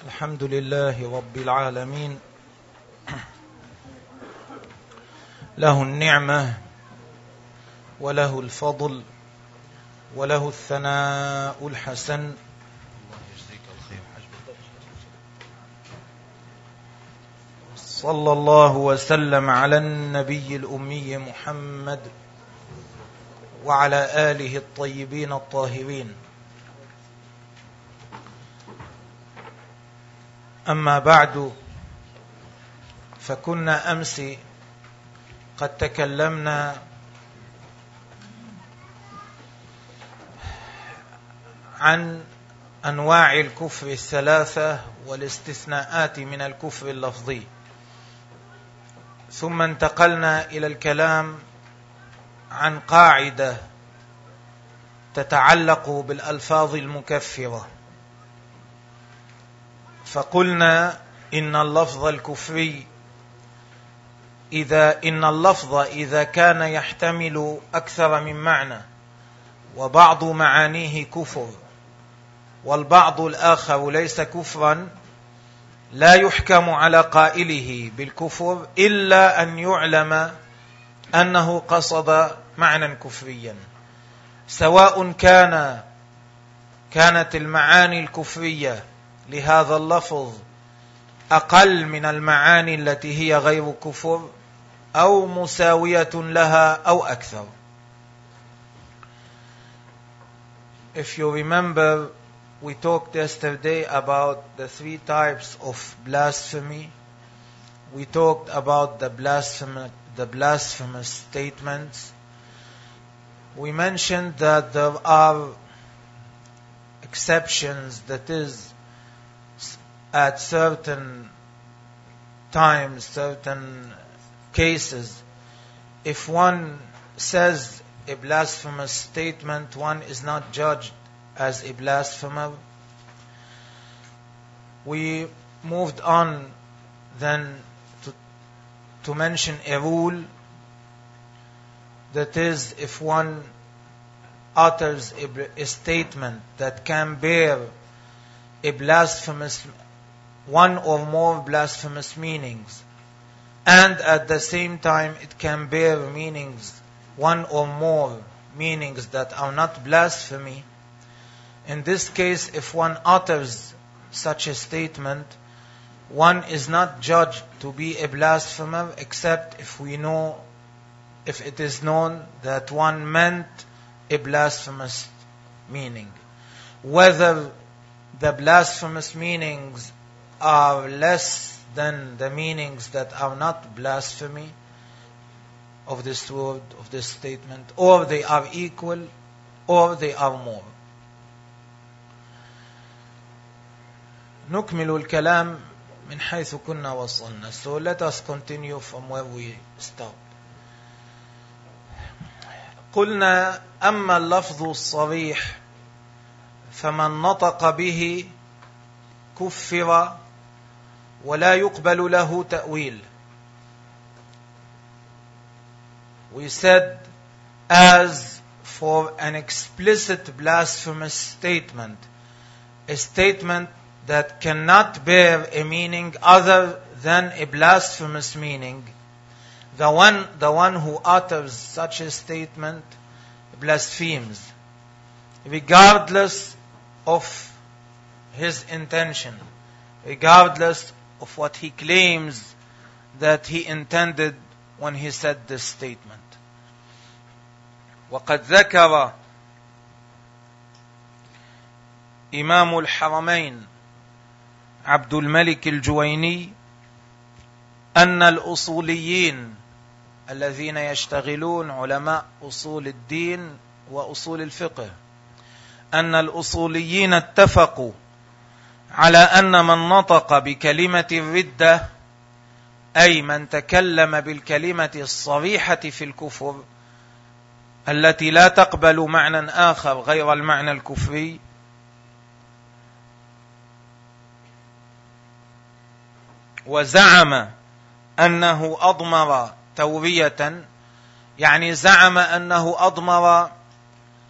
الحمد لله رب العالمين، له النعمة وله الفضل وله الثناء الحسن. صلى الله وسلم على النبي الأمي محمد وعلى آله الطيبين الطاهرين. أما بعد، فكنا أمس قد تكلمنا عن أنواع الكفر الثلاثة والاستثناءات من الكفر اللفظي، ثم انتقلنا إلى الكلام عن قاعدة تتعلق بالألفاظ المكفرة، فقلنا إن اللفظ الكفري إذا كان يحتمل أكثر من معنى وبعض معانيه كفر والبعض الآخر ليس كفرا، لا يحكم على قائله بالكفر إلا أن يعلم أنه قصد معنى كفريا، سواء كانت المعاني الكفرية لهذا اللفظ أقل من المعاني التي هي غير كفر أو مساوية لها أو أكثر. If you remember, we talked yesterday about the three types of blasphemy. We talked about the blasphemous statements. We mentioned that there are exceptions, that is, at certain times, certain cases, if one says a blasphemous statement, one is not judged as a blasphemer. We moved on then to mention a rule, that is, if one utters a statement that can bear a blasphemous, one or more blasphemous meanings, and at the same time it can bear meanings, one or more meanings that are not blasphemy. In this case, if one utters such a statement, one is not judged to be a blasphemer except if it is known that one meant a blasphemous meaning. Whether the blasphemous meanings are less than the meanings that are not blasphemy of this word, of this statement, or they are equal, or they are more. نكمل الكلام من حيث كنا وصلنا. So let us continue from where we stopped. قلنا أما اللفظ الصريح فمن نطق به كفر ولا يقبل له تأويل. We said, as for an explicit blasphemous statement, a statement that cannot bear a meaning other than a blasphemous meaning, the one who utters such a statement blasphemes, regardless of his intention, regardless of what he claims that he intended when he said this statement. وقد ذكر إمام الحرمين عبد الملك الجويني أن الأصوليين الذين يشتغلون علماء أصول الدين وأصول الفقه، أن الأصوليين اتفقوا على أن من نطق بكلمة الردة، أي من تكلم بالكلمة الصريحة في الكفر التي لا تقبل معنى آخر غير المعنى الكفري، وزعم أنه أضمر تورية، يعني زعم أنه أضمر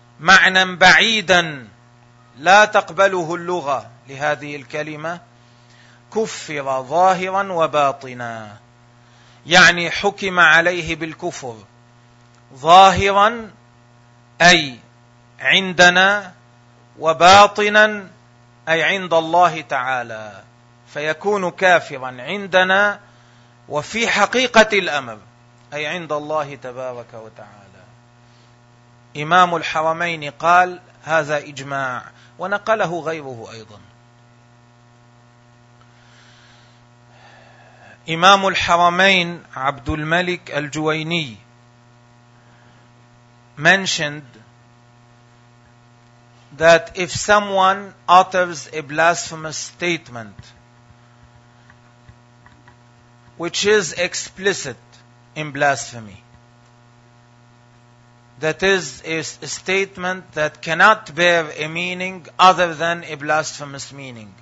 معنى بعيدا لا تقبله اللغة لهذه الكلمة، كفر ظاهرا وباطنا. يعني حكم عليه بالكفر ظاهرا أي عندنا، وباطنا أي عند الله تعالى، فيكون كافرا عندنا وفي حقيقة الأمر أي عند الله تبارك وتعالى. إمام الحرمين قال هذا إجماع، ونقله غيره أيضا. إمام الحرمين عبد الملك الجويني mentioned that if someone utters a blasphemous statement which is explicit in blasphemy, that is a statement that cannot bear a meaning other than a blasphemous meaning,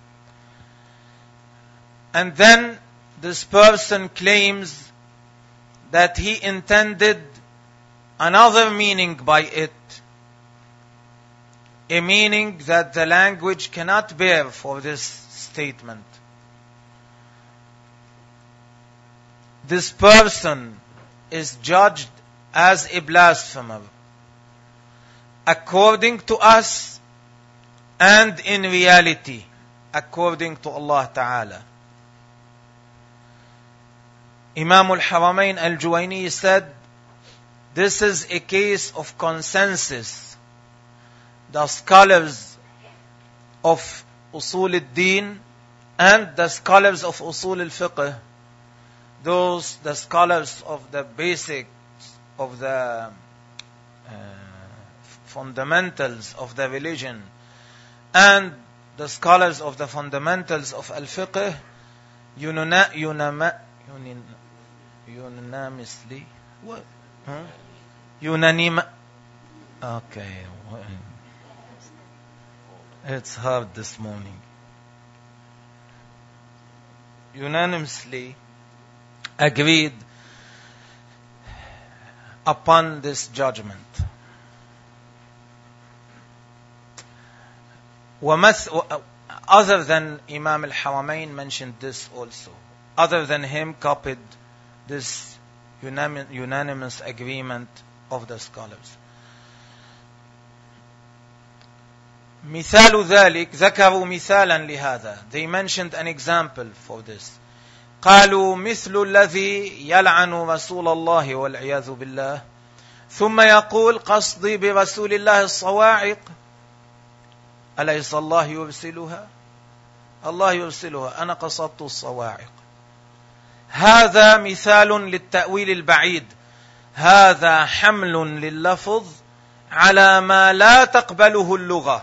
and then this person claims that he intended another meaning by it, a meaning that the language cannot bear for this statement. This person is judged as a blasphemer according to us and in reality according to Allah Ta'ala. Imam al-Haramain al-Juwayni said, this is a case of consensus. The scholars of Usul al-Din and the scholars of Usul al-Fiqh, the scholars of the basics of the fundamentals of the religion and the scholars of the fundamentals of al-Fiqh, unanimously, what? Okay. It's hard this morning. Unanimously agreed upon this judgment. Other than Imam al-Haramain mentioned this also. Other than him copied this unanimous agreement of the scholars. مثال ذلك ذكروا مثالا لهذا. They mentioned an example for this. قالوا مثل الذي يلعن رسول الله والعياذ بالله ثم يقول قصدي برسول الله الصواعق أليس الله يرسلها؟ الله يرسلها، أنا قصدت الصواعق. هذا مثال للتأويل البعيد. هذا حمل لللفظ على ما لا تقبله اللغة،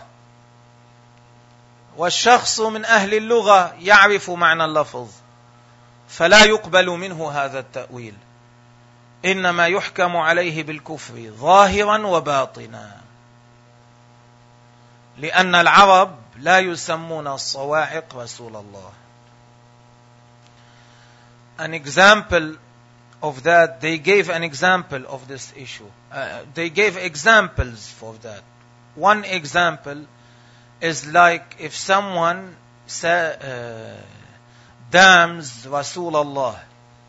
والشخص من أهل اللغة يعرف معنى اللفظ فلا يقبل منه هذا التأويل، إنما يحكم عليه بالكفر ظاهرا وباطنا، لأن العرب لا يسمون الصواعق رسول الله. An example of that, they gave an example of this issue. They gave examples for that. One example is like if someone damns Rasulullah,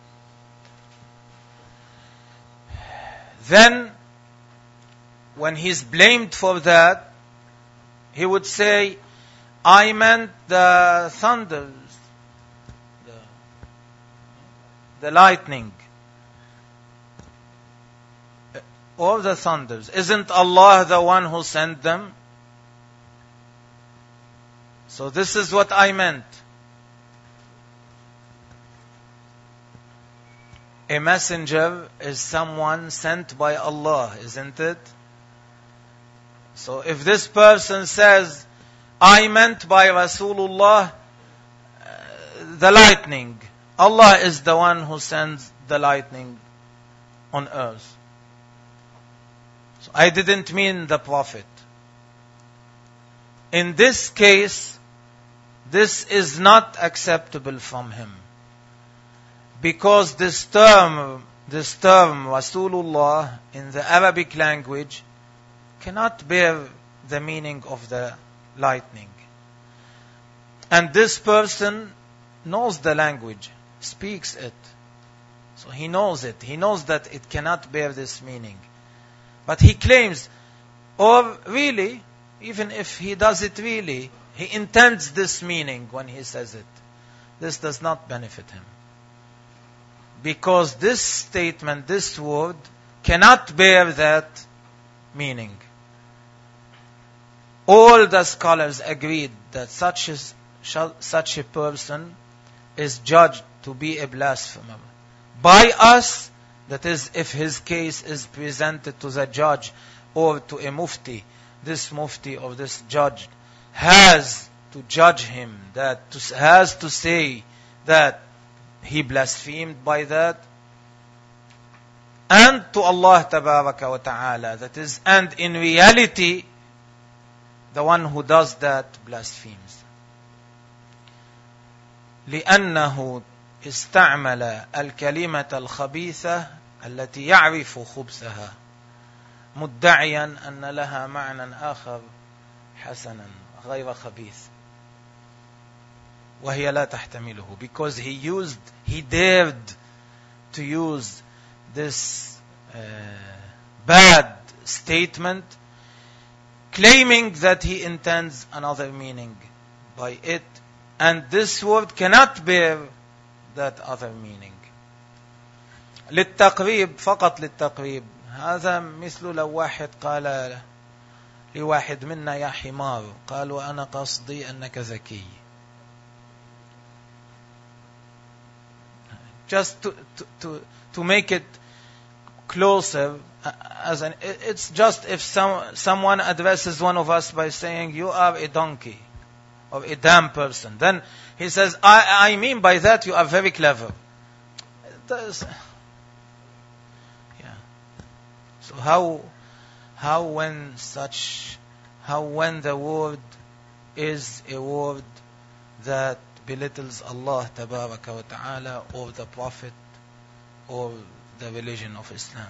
then when he's blamed for that, he would say, I meant the thunders, the lightning, or the thunders. Isn't Allah the one who sent them? So this is what I meant. A messenger is someone sent by Allah, isn't it? So if this person says, I meant by Rasulullah the lightning, Allah is the one who sends the lightning on earth. So I didn't mean the Prophet. In this case, this is not acceptable from him, because this term Rasulullah in the Arabic language cannot bear the meaning of the lightning. And this person knows the language, speaks it. So he knows it. He knows that it cannot bear this meaning. But he claims, or really, even if he does it really, he intends this meaning when he says it. This does not benefit him. Because this statement, this word, cannot bear that meaning. All the scholars agreed that such a person is judged to be a blasphemer. By us, that is, if his case is presented to the judge or to a mufti, this mufti or this judge has to judge him, has to say that he blasphemed by that, and to Allah tabaraka wa ta'ala, that is, and in reality, the one who does that blasphemes. لأنه استعمل الكلمة الخبيثة التي يعرف خبثها مدعيا أن لها معنى آخر حسنا غير خبيث وهي لا تحتمله, because he dared to use this bad statement, claiming that he intends another meaning by it, and this word cannot bear that other meaning. للتقريب, فقط للتقريب, هذا مثل لو واحد قال لواحد منا يا حمار, قال وأنا قصدي أنك ذكي. Just to make it closer, it's just if someone addresses one of us by saying, you are a donkey, or a damn person, then he says, I mean by that you are very clever. So how when the word is a word that belittles Allah tabaraka wa ta'ala, or the Prophet, or the religion of Islam?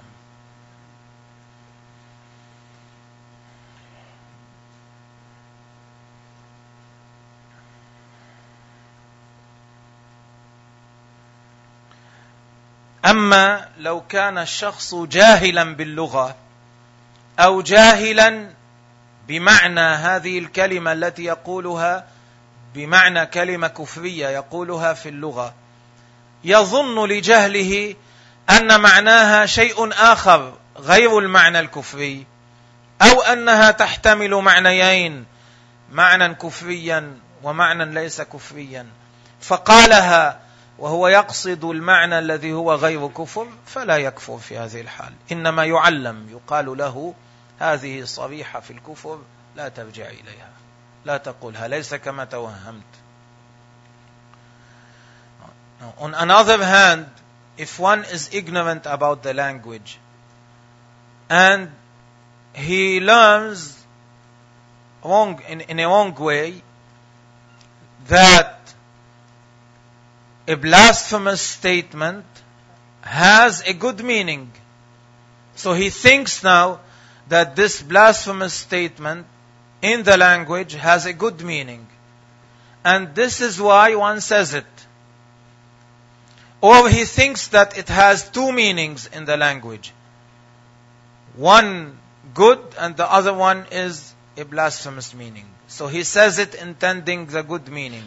أما لو كان الشخص جاهلا باللغة أو جاهلا بمعنى هذه الكلمة التي يقولها بمعنى كلمة كفرية يقولها في اللغة، يظن لجهله أن معناها شيء آخر غير المعنى الكفري، أو أنها تحتمل معنيين، معنى كفريا ومعنى ليس كفريا، فقالها وهو يقصد المعنى الذي هو غير كفر، فلا يكفر في هذه الحال، إنما يعلم، يقال له هذه صريحة في الكفر لا ترجع إليها، لا تقولها، ليس كما توهمت. Now, on another hand, if one is ignorant about the language and he learns in a wrong way that a blasphemous statement has a good meaning, so he thinks now that this blasphemous statement in the language has a good meaning, and this is why one says it. Or he thinks that it has two meanings in the language, one good and the other one is a blasphemous meaning, so he says it intending the good meaning.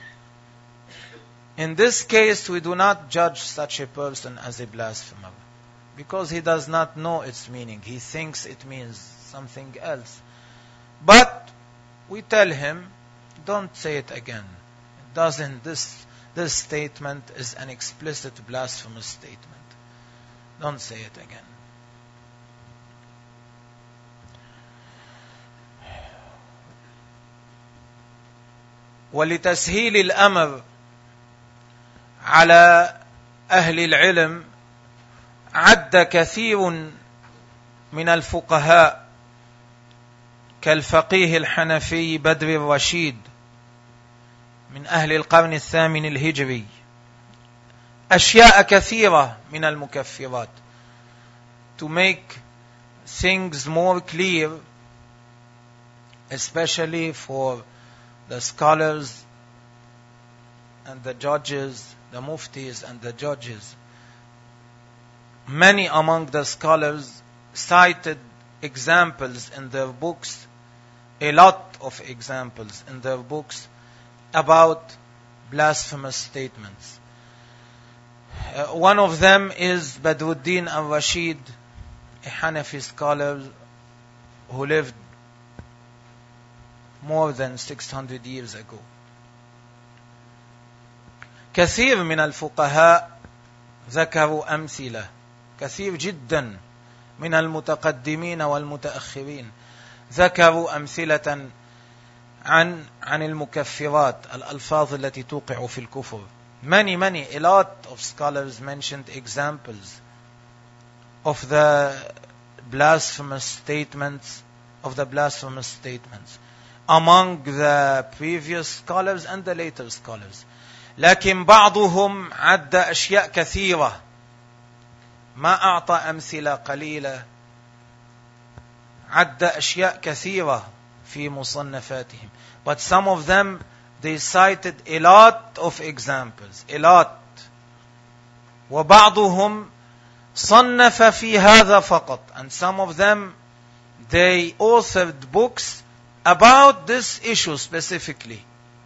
In this case, we do not judge such a person as a blasphemer, because he does not know its meaning. He thinks it means something else. But we tell him, don't say it again. It doesn't. This statement is an explicit blasphemous statement. Don't say it again. ولتسهيل الأمر على أهل العلم عد كثير من الفقهاء كالفقيه الحنفي بدر الرشيد من أهل القرن الثامن الهجري أشياء كثيرة من المكفرات. To make things more clear, especially for the scholars and the judges, the muftis and the judges, many among the scholars cited examples in their books, a lot of examples in their books about blasphemous statements. One of them is Badruddin al-Rashid, a Hanafi scholar who lived more than 600 years ago. كثير من الفقهاء ذكروا أمثلة، كثير جدا من المتقدمين والمتأخرين ذكروا أمثلة عن المكفرات، الألفاظ التي توقع في الكفر. A lot of scholars mentioned examples of the blasphemous statements, among the previous scholars and the later scholars. لكن بعضهم عد أشياء كثيرة، ما أعطى أمثلة قليلة، عد أشياء كثيرة في مصنفاتهم. But some of them, they cited a lot of examples, a lot. وبعضهم صنف في هذا فقط. And some of them, they authored books about this issue specifically.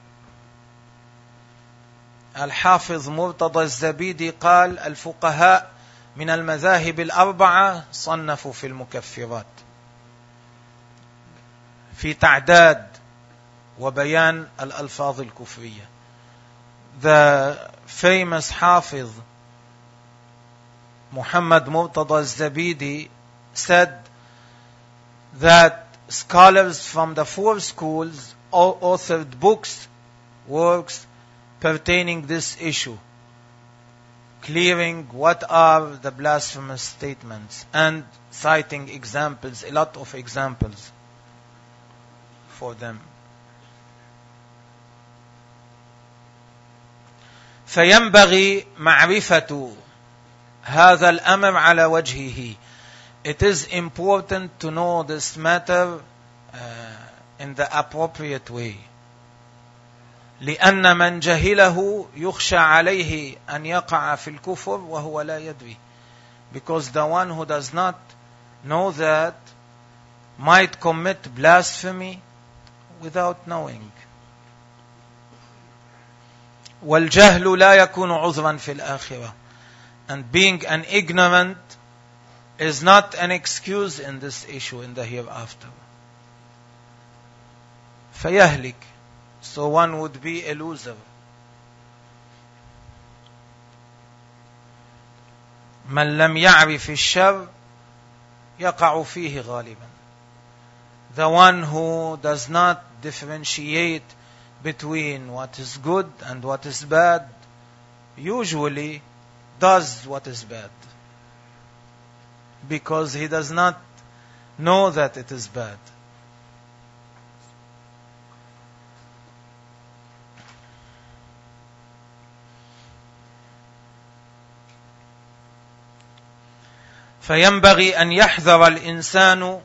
الحافظ مرتضى الزبيدي قال: الفقهاء من المذاهب الأربعة صنفوا في المكفرات في تعداد وبيان الألفاظ الكفرية. The famous حافظ Muhammad Murtada al-Zabidi said that scholars from the four schools authored works pertaining this issue, clearing what are the blasphemous statements and citing examples, a lot of examples for them. فينبغي معرفة هذا الأمر على وجهه. It is important to know this matter in the appropriate way. لأن من جهله يخشى عليه أن يقع في الكفر وهو لا يدري. Because the one who does not know that might commit blasphemy without knowing. والجهل لا يكون عذرا في الآخرة. And being an ignorant is not an excuse in this issue in the hereafter. فيهلك. So one would be a loser. من لم يعرف الشر يقع فيه غالبا. The one who does not differentiate between what is good and what is bad usually does what is bad, because he does not know that it is bad. فينبغي أن يحذر الإنسان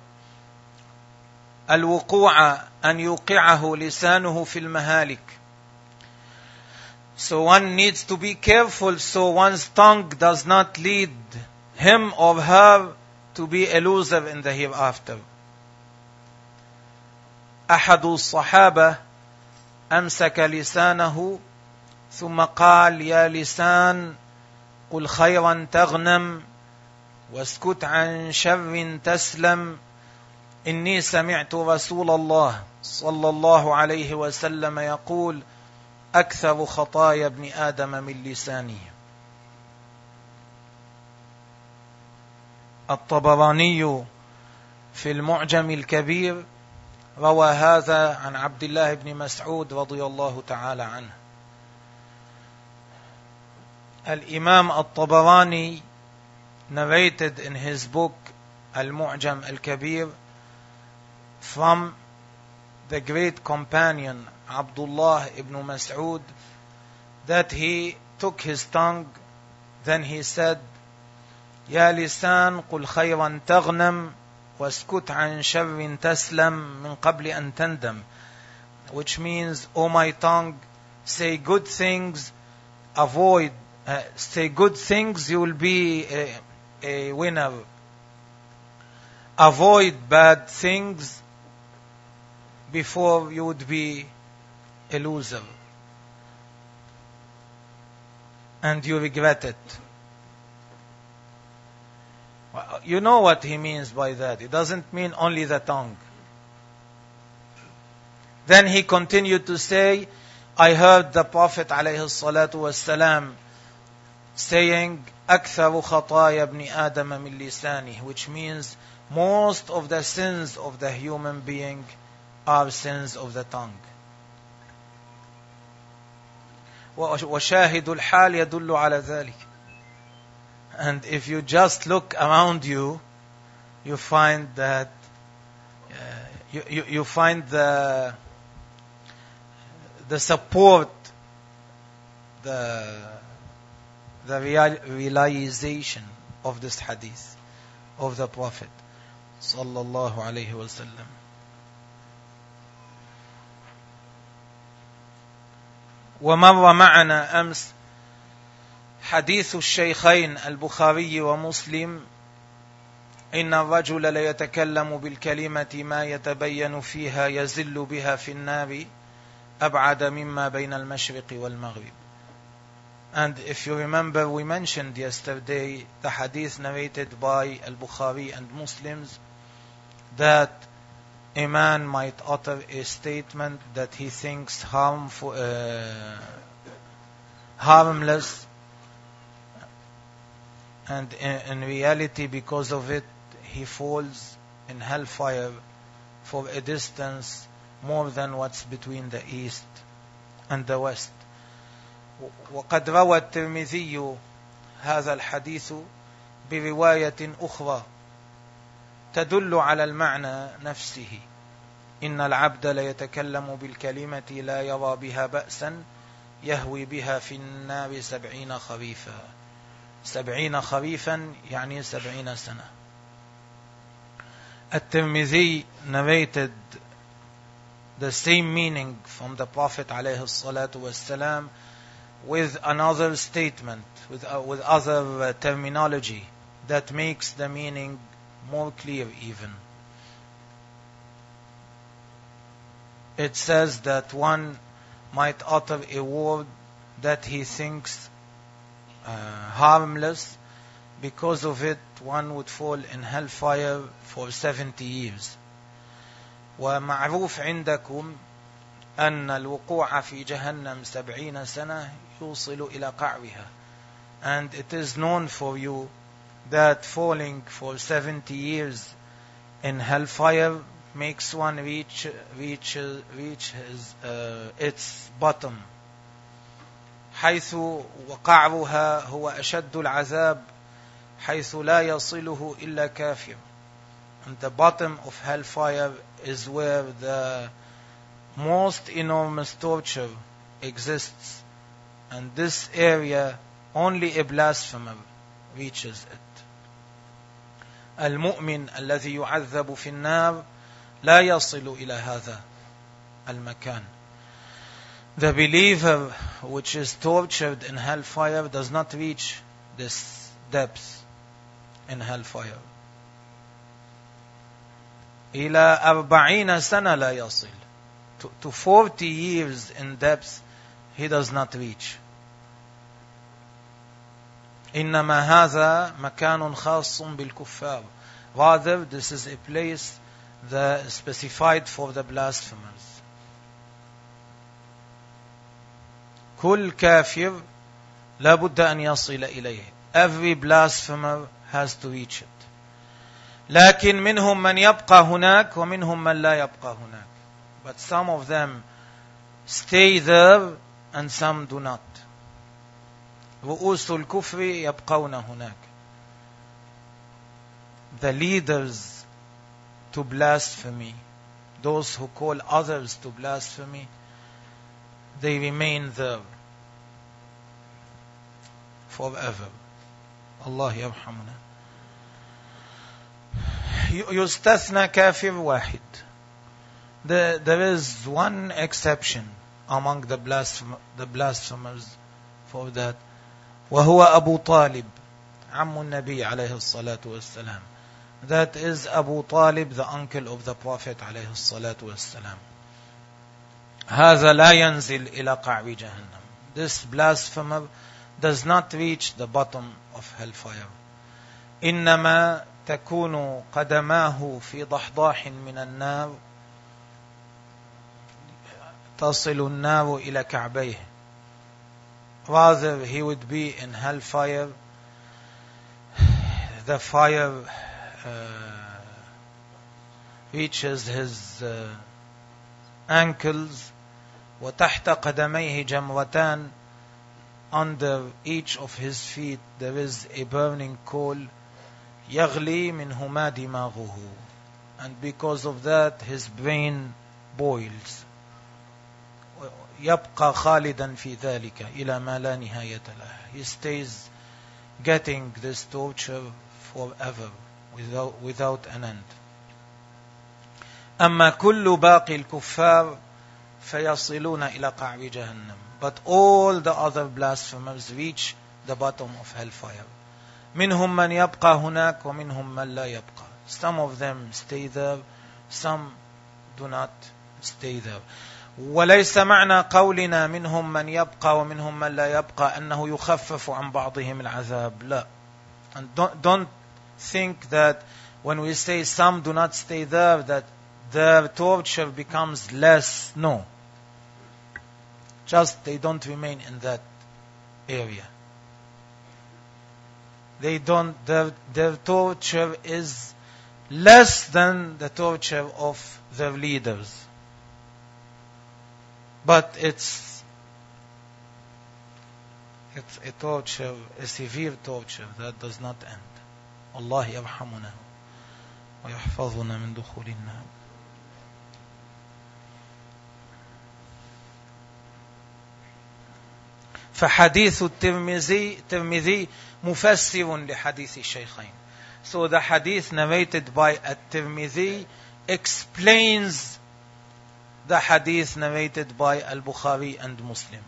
الوقوع أن يوقعه لسانه في المهالك. So one needs to be careful so one's tongue does not lead him or her to be a loser in the hereafter. أحد الصحابة أمسك لسانه ثم قال: يا لسان قل خيرا تغنم واسكت عن شر تسلم، إني سمعت رسول الله صلى الله عليه وسلم يقول: أكثر خطايا ابن آدم من لسانه. الطبراني في المعجم الكبير روى هذا عن عبد الله بن مسعود رضي الله تعالى عنه. الإمام الطبراني narrated in his book Al-Mu'jam Al-Kabir from the great companion Abdullah ibn Mas'ud that he took his tongue, then he said: يا لسان قل خيرا تغنم واسكت عن شر تسلم من قبل أن تندم. Which means, O my tongue, say good things, say good things, you will be a winner. Avoid bad things before you would be a loser. And you regret it. You know what he means by that. It doesn't mean only the tongue. Then he continued to say, I heard the Prophet ﷺ saying, أكثر خطايا ابن آدم من لسانه, which means most of the sins of the human being are sins of the tongue. وشاهد الحال يدل على ذلك. And if you just look around you, you find that you find the support, the realization of this hadith of the Prophet sallallahu alaihi wasallam. ومر معنا أمس حديث الشيخين البخاري ومسلم إن الرجل ليتكلم بالكلمة ما يتبين فيها يزل بها في النار أبعد مما بين المشرق والمغرب. And if you remember, we mentioned yesterday the hadith narrated by Al-Bukhari and Muslims that a man might utter a statement that he thinks harmless, and in reality, because of it, he falls in hellfire for a distance more than what's between the east and the west. وقد روى الترمذي هذا الحديث برواية أخرى تدل على المعنى نفسه. إن العبد ليتكلم بالكلمة لا يرى بها بأسا يهوي بها في النار 70 خريفا. 70 خريفا يعني 70 سنة. الترمذي narrated the same meaning from the Prophet عليه الصلاة والسلام with another statement, with other terminology that makes the meaning more clear even. It says that one might utter a word that he thinks harmless. Because of it, one would fall in hellfire for 70 years. ومعروف عندكم أن الوقوع في جهنم 70 سنة يوصل إلى قعرها. And it is known for you that falling for 70 years in hellfire makes one reach its bottom. حيث وقعرها هو أشد العذاب حيث لا يصله إلا كافر. And the bottom of hellfire is where the most enormous torture exists, and this area only a blasphemer reaches it. المؤمن الذي يعذب في النار لا يصل إلى هذا المكان. The believer which is tortured in hellfire does not reach this depth in hellfire. إلى 40 سنة لا يصل. To 40 years in depth he does not reach. إنما هذا مكان خاص بالكفار. Rather, this is a place that is specified for the blasphemers. كل كافر لابد أن يصل إليه. Every blasphemer has to reach it. لكن منهم من يبقى هناك ومنهم من لا يبقى هناك. But some of them stay there and some do not. رؤوس الكفر يبقون هناك. The leaders to blasphemy, those who call others to blasphemy, they remain there forever. Allah يرحمنا. يستثنى كافر واحد. There is one exception among the blasphemers for that. وهو أبو طالب عم النبي عليه الصلاة والسلام. That is Abu Talib, the uncle of the Prophet عليه الصلاة والسلام. هذا لا ينزل إلى قعر جهنم. This blasphemer does not reach the bottom of hellfire. إنما تكون قدماه في ضحضاح من النار تصل النار إلى كعبيه. Rather, he would be in hellfire. The fire reaches his ankles. وتحت قدميه جمرتان. Under each of his feet there is a burning coal. يغلي منهما دماغه. And because of that his brain boils. يبقى خالدا في ذلك إلى ما لا نهاية له. He stays getting this torture forever without an end. أما كل باقي الكفار فيصلون إلى قعر جهنم. But all the other blasphemers reach the bottom of hellfire. منهم من يبقى هناك ومنهم من لا يبقى. Some of them stay there, some do not stay there. وليس معنى قولنا منهم من يبقى ومنهم من لا يبقى أنه يخفف عن بعضهم العذاب. لا. And don't think that when we say some do not stay there that their torture becomes less. No. Just they don't remain in that area. Their torture is less than the torture of their leaders. But it's a torture, a severe torture that does not end. Allah يرحمنا ويحفظنا من دخول النار. فحديث الترمذي مفسر لحديث الشيخين. So the hadith narrated by at-Tirmidhi explains the hadith narrated by al-Bukhari and Muslim.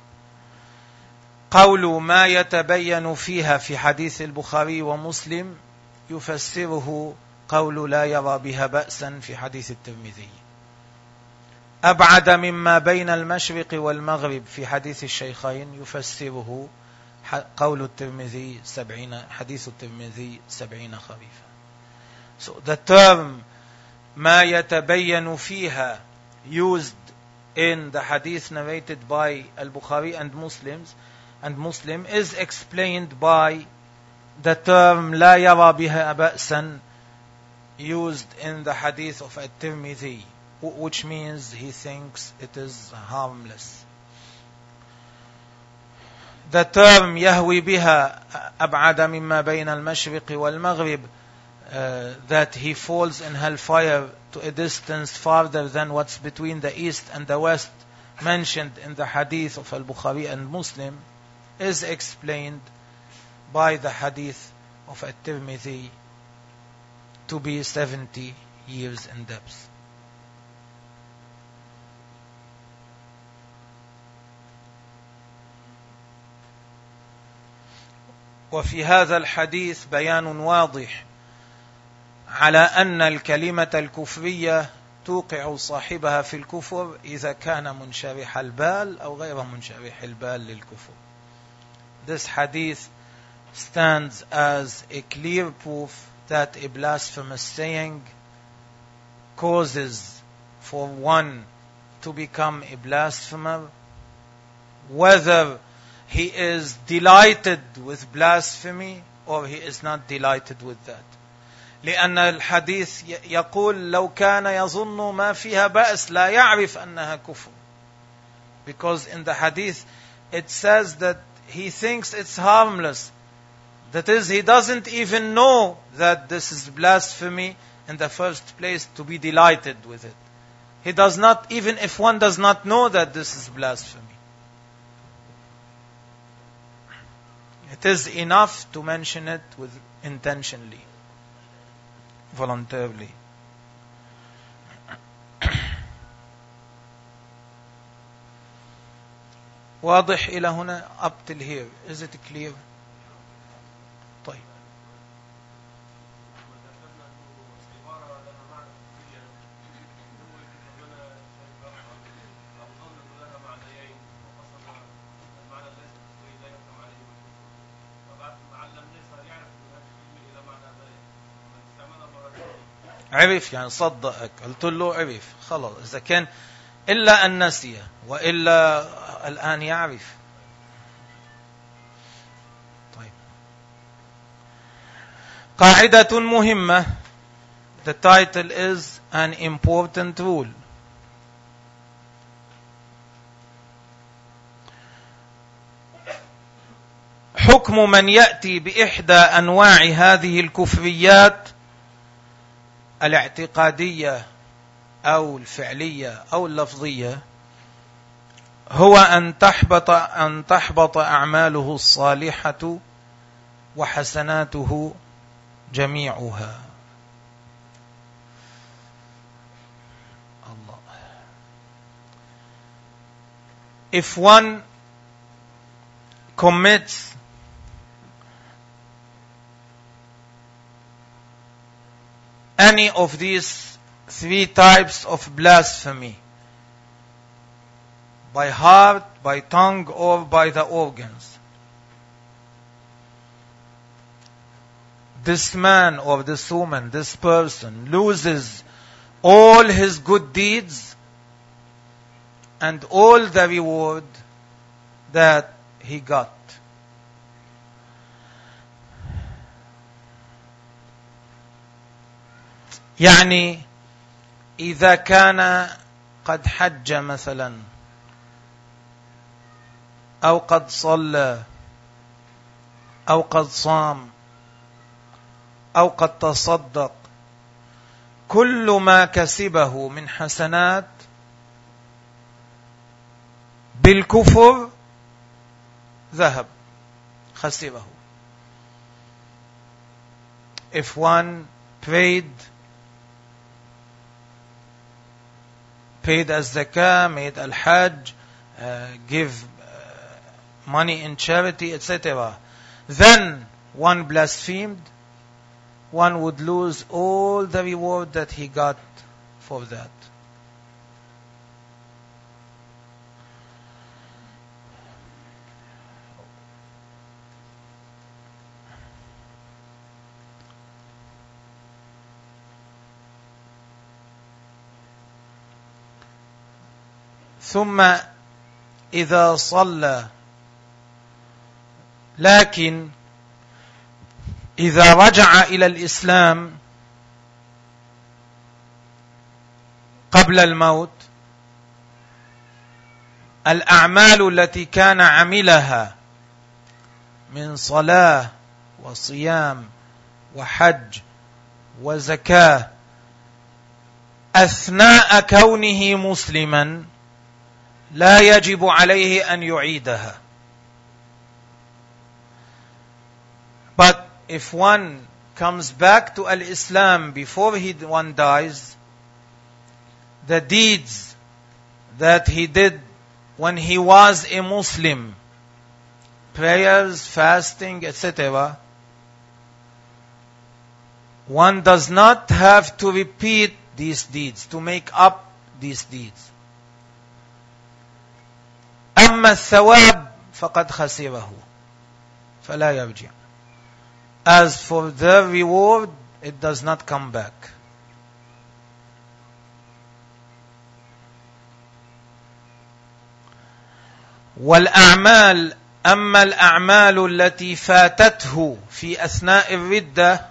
قول ما يتبين فيها في حديث البخاري ومسلم يفسره قول لا يرى بها بأسا في حديث الترمذي. أبعد مما بين المشرق والمغرب في حديث الشيخين يفسره قول الترمذي حديث الترمذي 70 خريفا. So the term ما يتبين فيها used in the hadith narrated by al-Bukhari and Muslim is explained by the term لا يرى بها بأسا used in the hadith of at-Tirmidhi, which means he thinks it is harmless. The term يهوي بها أبعد مما بين المشرق والمغرب, that he falls in hellfire to a distance farther than what's between the east and the west, mentioned in the hadith of al-Bukhari and Muslim, is explained by the hadith of at-Tirmidhi to be 70 years in depth. وفي هذا الحديث بيان واضح على أن الكلمة الكفرية توقع صاحبها في الكفر إذا كان منشرح البال أو غير منشرح البال للكفر. This hadith stands as a clear proof that a blasphemous saying causes for one to become a blasphemer, whether he is delighted with blasphemy or he is not delighted with that. لأن الحديث يقول لو كان يظن ما فيها بأس لا يعرف أنها كفر. Because in the hadith it says that he thinks it's harmless. That is, he doesn't even know that this is blasphemy in the first place to be delighted with it. He does not, even if one does not know that this is blasphemy. It is enough to mention it with intentionally, voluntarily. واضح إلى هنا up till here. Is it clear? طيب. عرف يعني صدقك، قلت له عرف خلاص. إذا كان إلا أن نسي وإلا الآن يعرف. طيب. قاعدة مهمة. The title is an important rule. حكم من يأتي بإحدى أنواع هذه الكفريات الاعتقادية أو الفعلية أو اللفظية هو أن تحبط أعماله الصالحة وحسناته جميعها. الله. If one commits any of these three types of blasphemy, by heart, by tongue, or by the organs, this man or this woman, this person loses all his good deeds and all the reward that he got. يعني إذا كان قد حج مثلا أو قد صلى أو قد صام أو قد تصدق، كل ما كسبه من حسنات بالكفر ذهب، خسره. If one paid as zakah, made al-hajj, give money in charity, etc., then one blasphemed, one would lose all the reward that he got for that. ثم إذا صلى، لكن إذا رجع إلى الإسلام قبل الموت، الأعمال التي كان عملها من صلاة وصيام وحج وزكاة أثناء كونه مسلما لا يجب عليه أن يعيدها. But if one comes back to al-Islam before one dies, the deeds that he did when he was a Muslim, prayers, fasting, etc., one does not have to repeat these deeds, to make up these deeds. أما الثواب فقد خسره فلا يرجع. As for the reward, it does not come back. والأعمال، أما الأعمال التي فاتته في أثناء الردة،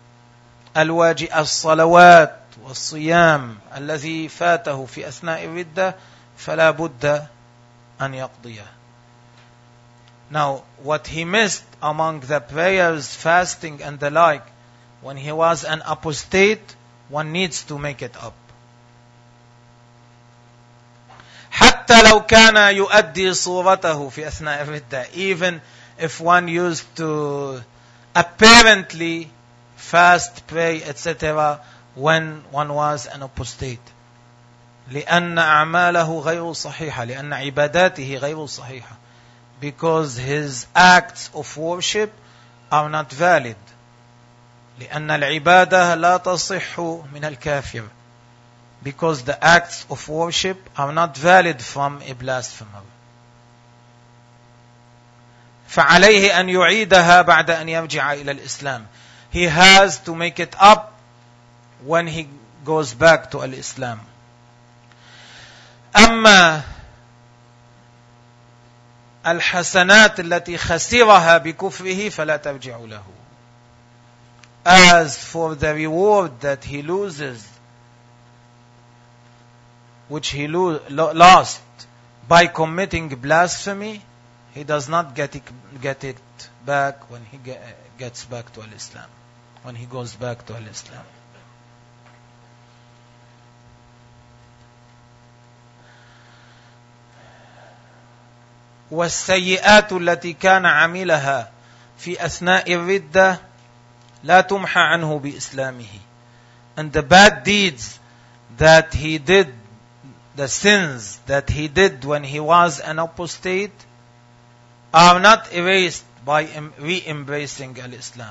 الصلوات والصيام الذي فاته في أثناء الردة، فلا بد أن يقضيه. Now, what he missed among the prayers, fasting and the like, when he was an apostate, one needs to make it up. حتى لو كان يؤدي صورته في أثناء الردة, even if one used to apparently fast, pray, etc., when one was an apostate. لأن أعماله غير صحيحة، لأن عباداته غير صحيحة. Because his acts of worship are not valid. لأن العبادة لا تصح من الكافر. Because the acts of worship are not valid from a blasphemer. فعليه أن يعيدها بعد أن يرجع إلى الإسلام. He has to make it up when he goes back to الإسلام. أما الحسنات التي خسرها بكفره فلا ترجع له. As for the reward that he loses, which he lost by committing blasphemy, he does not get it back when he gets back to Islam, when he goes back to Islam. والسيئات التي كان عملها في أثناء الردة لا تمحى عنه بإسلامه. And the bad deeds that he did, the sins that he did when he was an apostate, are not erased by re-embracing al-Islam.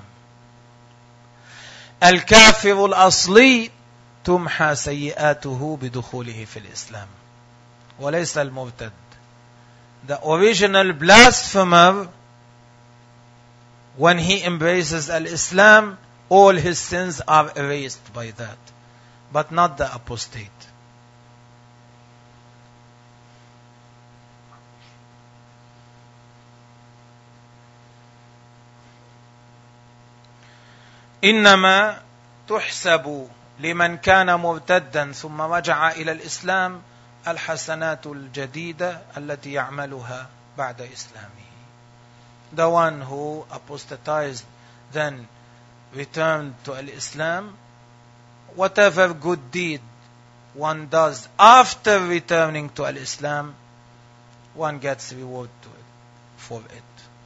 الكافر الأصلي تمحى سيئاته بدخوله في الإسلام وليس المرتد. The original blasphemer, when he embraces al-Islam, all his sins are erased by that, but not the apostate. إنما تحسب لمن كان مرتدا ثم رجع إلى الإسلام الحسنات الجديدة التي يعملها بعد إسلامه. The one who apostatized then returned to Islam, whatever good deed one does after returning to Islam, one gets reward for it.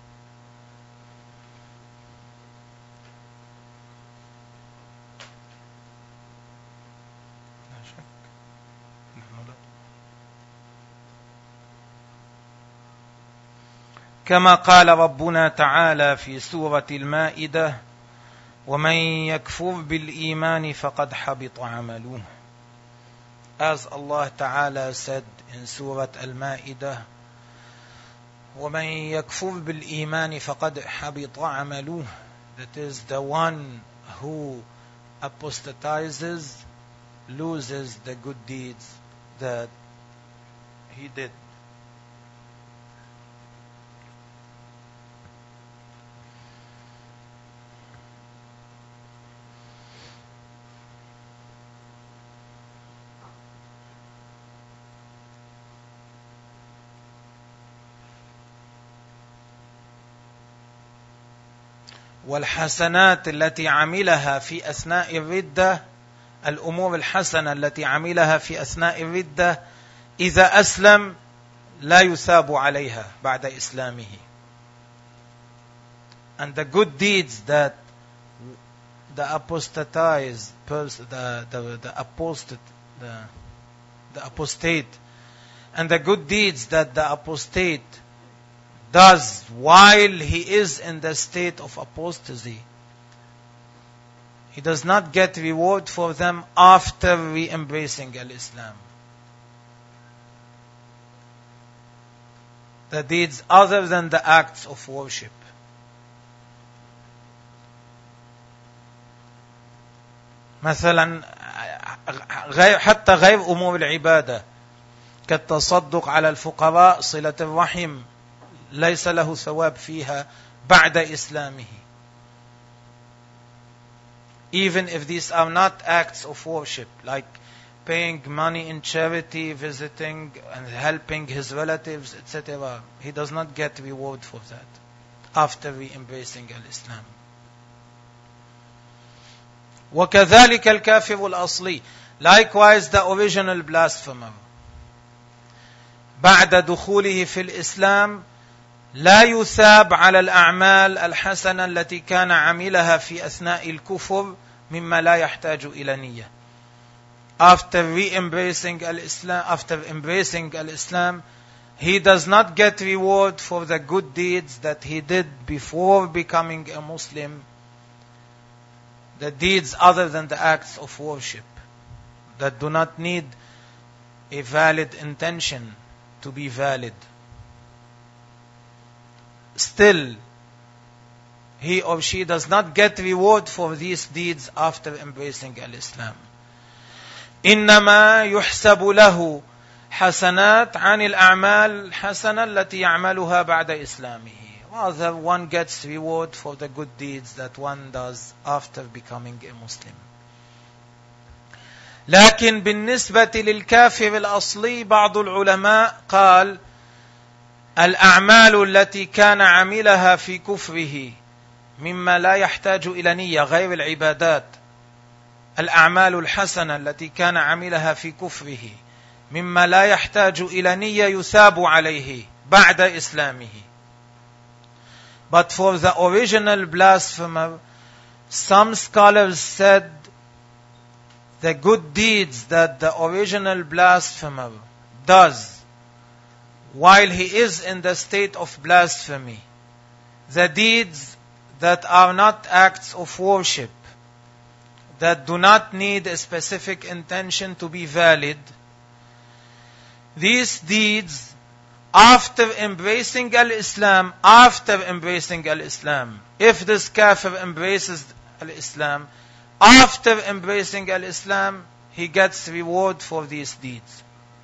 كما قال ربنا تعالى في سورة المائدة ومن يكفر بالإيمان فقد حبط عمله. As Allah Ta'ala said in Surah Al-Ma'idah, وَمَنْ يَكْفُرْ بِالْإِيمَانِ فَقَدْ حَبِطَ عَمَلُهُ. That is, the one who apostatizes loses the good deeds that he did. والحسنات التي عملها في أثناء الردة، الأمور الحسنة التي عملها في أثناء الردة إذا أسلم لا يثاب عليها بعد إسلامه. And the good deeds that the apostatized person, the apostate, and the good deeds that the apostate does while he is in the state of apostasy, he does not get reward for them after re-embracing al-Islam. The deeds other than the acts of worship. مثلا حتى غير أمور العبادة كالتصدق على الفقراء، صلة الرحم، ليس له ثواب فيها بعد إسلامه. Even if these are not acts of worship, like paying money in charity, visiting and helping his relatives, etc., he does not get reward for that after re-embracing al-Islam. وكذلك الكافر الأصلي, likewise the original blasphemer, بعد دخوله في الإسلام لا يثاب على الأعمال الحسنة التي كان عملها في أثناء الكفر مما لا يحتاج إلى نية. after embracing Al-Islam, he does not get reward for the good deeds that he did before becoming a Muslim, the deeds other than the acts of worship that do not need a valid intention to be valid. Still, he or she does not get reward for these deeds after embracing Al-Islam. إنما يحسب له حسنات عن الأعمال الحسنة التي يعملها بعد إسلامه. Rather, one gets reward for the good deeds that one does after becoming a Muslim. لكن بالنسبة للكافر الأصلي بعض العلماء قال الأعمال التي كان عملها في كفره مما لا يحتاج إلى نية غير العبادات، الأعمال الحسنة التي كان عملها في كفره مما لا يحتاج إلى نية يثاب عليه بعد إسلامه. But for the original blasphemer, some scholars said the good deeds that the original blasphemer does while he is in the state of blasphemy, the deeds that are not acts of worship, that do not need a specific intention to be valid, these deeds after embracing Al-Islam, if this kafir embraces Al-Islam, after embracing Al-Islam, he gets reward for these deeds.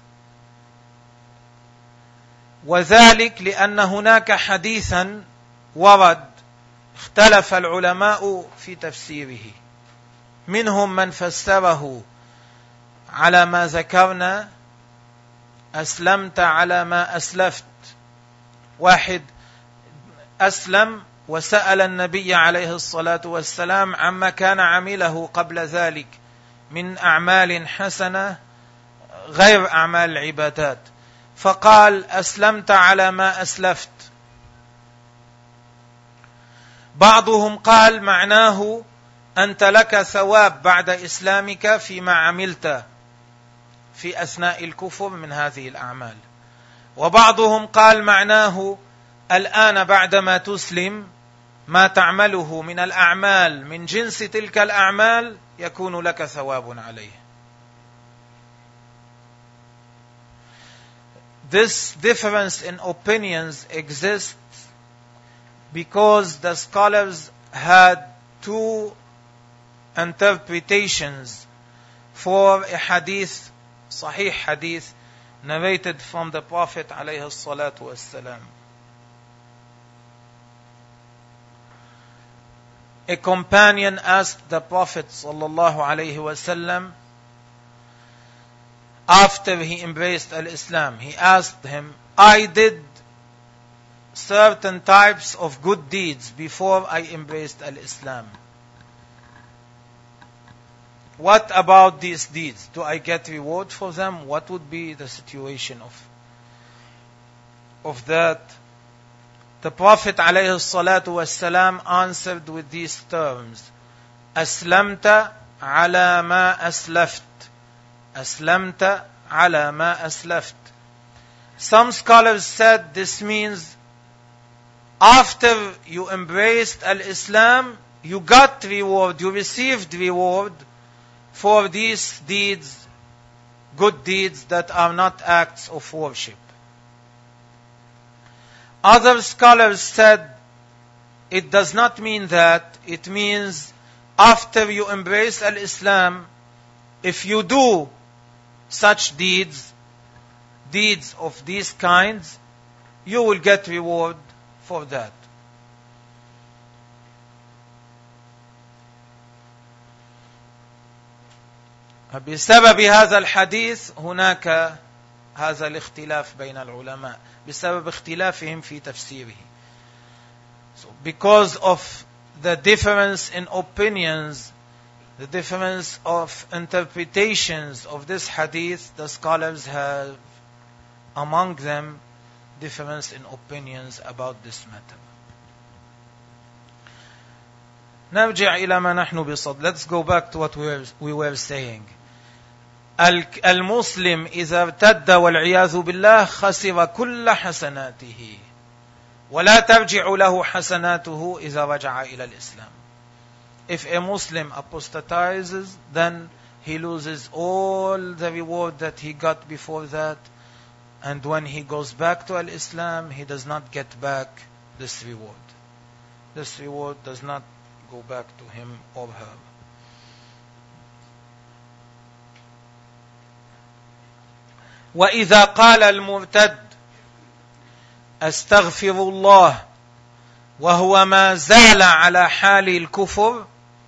وذلك لأن هناك حديثا ورد اختلف العلماء في تفسيره، منهم من فسره على ما ذكرنا أسلمت على ما أسلفت. واحد أسلم وسأل النبي عليه الصلاة والسلام عما كان عمله قبل ذلك من أعمال حسنة غير أعمال العبادات، فقال أسلمت على ما أسلفت. بعضهم قال معناه أنت لك ثواب بعد إسلامك فيما عملت في أثناء الكفر من هذه الأعمال. وبعضهم قال معناه الآن بعدما تسلم ما تعمله من الأعمال من جنس تلك الأعمال يكون لك ثواب عليه. This difference in opinions exists because the scholars had two interpretations for a hadith, Sahih hadith, narrated from the Prophet alayhi salatu wassalam. A companion asked the Prophet sallallahu alayhi wasallam after he embraced Al-Islam. He asked him, I did certain types of good deeds before I embraced Al-Islam. What about these deeds? Do I get reward for them? What would be the situation of that? The Prophet alayhi salatu wassalam answered with these terms, Aslamta ala ma aslaft. Aslamta ala ma aslaft. Some scholars said this means after you embraced Al-Islam, you got reward, you received reward for these deeds, good deeds that are not acts of worship. Other scholars said it does not mean that. It means after you embrace Al-Islam, if you do such deeds of these kinds, you will get reward for that. بسبب هذا الحديث هناك هذا الاختلاف بين العلماء بسبب اختلافهم في تفسيره. So because of the difference in opinions, the difference of interpretations of this hadith, the scholars have among them difference in opinions about this matter. نرجع إلى ما نحن بصدد. Let's go back to what we were saying. المسلم إذا ارتد والعياذ بالله خسر كل حسناته ولا ترجع له حسناته إذا رجع إلى الإسلام. If a Muslim apostatizes, then he loses all the reward that he got before that, and when he goes back to Al-Islam, he does not get back this reward. This reward does not go back to him or her. وإذا قال المرتد أستغفر الله وهو ما زال على حال الكفر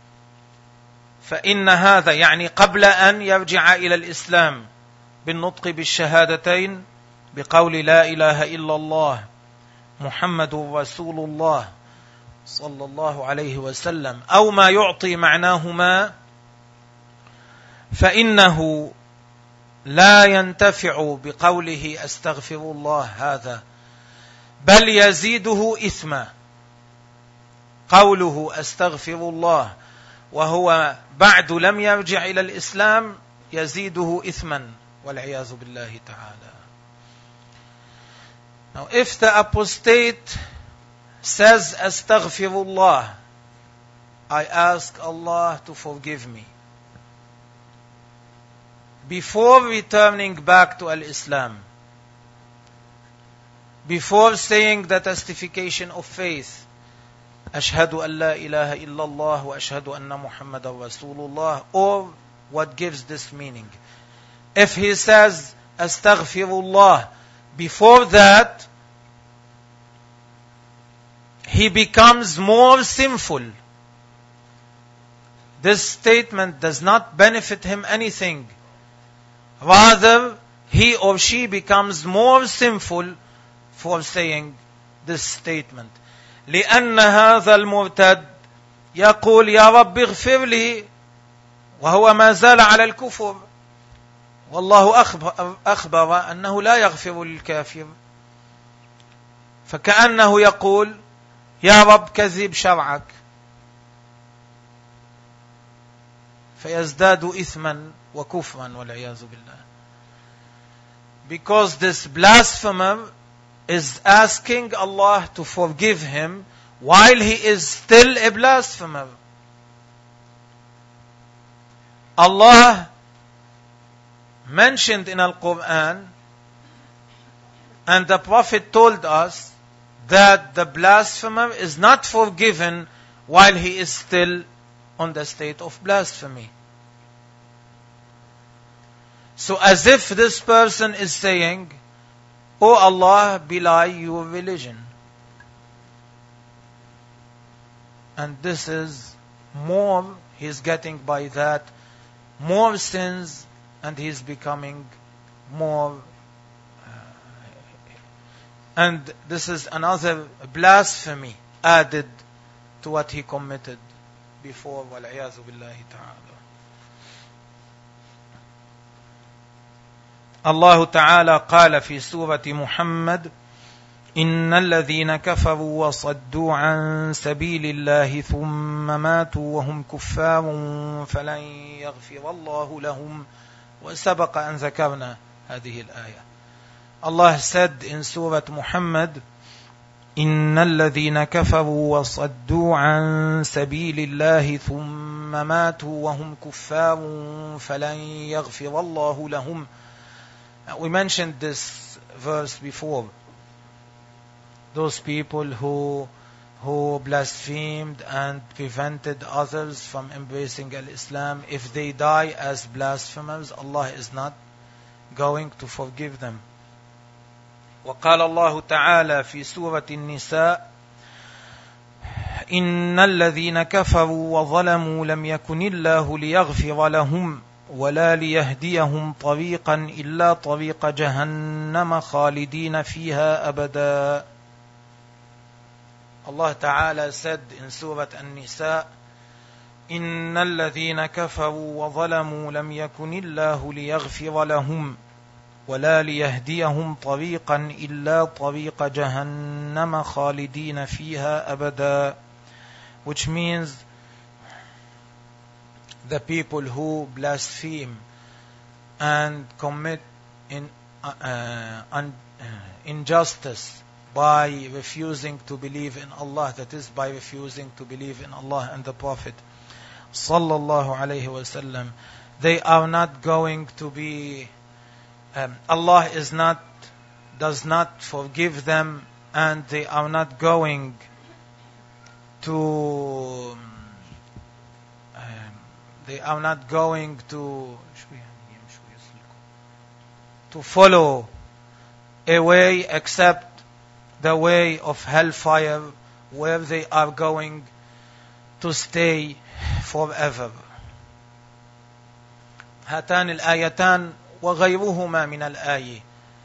فإن هذا يعني قبل أن يرجع إلى الإسلام بالنطق بالشهادتين بقول لا إله إلا الله محمد رسول الله صلى الله عليه وسلم أو ما يعطي معناهما فإنه لا ينتفع بقوله أستغفر الله هذا بل يزيده إثما. قوله أستغفر الله وهو بعد لم يرجع إلى الإسلام يزيده إثما والعياذ بالله تعالى. Now if the apostate says Astaghfirullah, I ask Allah to forgive me, before returning back to Al-Islam, before saying the testification of faith, Ashhadu an la ilaha illallah wa ashhadu anna Muhammadan Rasulullah, or what gives this meaning. If he says Astaghfirullah before that, he becomes more sinful. This statement does not benefit him anything. Rather, he or she becomes more sinful for saying this statement. لأن هذا المرتد يقول يا رب اغفر لي وهو ما زال على الكفر والله أخبر أنه لا يغفر للكافر. فكأنه يقول يا رب كذب شرعك، فيزداد إثما وكفرا والعياذ بالله. Because this blasphemer is asking Allah to forgive him while he is still a blasphemer. Allah mentioned in Al-Quran, and the Prophet told us, that the blasphemer is not forgiven while he is still on the state of blasphemy. So as if this person is saying, O Allah, belie your religion. And this is more, he's getting by that, more sins, and he's becoming more. And this is another blasphemy added to what he committed before. وَالْعِيَاذُ بِاللَّهِ تَعَالَى. Allah Ta'ala قال في سورة محمد إن الذين كفروا وصدوا عن سبيل الله ثم ماتوا وهم كفار فلن يغفر الله لهم وسبق أن ذكرنا هذه الآية. Allah said in Surah Muhammad, إن الذين كفروا وصدوا عن سبيل الله ثم ماتوا وهم كفار فلن يغفر الله لهم. We mentioned this verse before. Those people who blasphemed and prevented others from embracing Al-Islam, if they die as blasphemers, Allah is not going to forgive them. وقال الله تعالى في سورة النساء إن الذين كفروا وظلموا لم يكن الله ليغفر لهم ولا ليهديهم طريقا إلا طريق جهنم خالدين فيها أبدا. Allah Ta'ala said in Surah An-Nisa, إن الذين كفروا وظلموا لم يكن الله ليغفر لهم ولا ليهديهم طريقا إلا طريق جهنم خالدين فيها أبدا. Which means the people who blaspheme and commit injustice by refusing to believe in Allah, that is, by refusing to believe in Allah and the Prophet sallallahu alaihi wasallam, they are not going to be, Allah does not forgive them, and they are not going to follow a way except the way of hellfire, where they are going to stay forever. هاتان الآيتان وغيرهما من الآية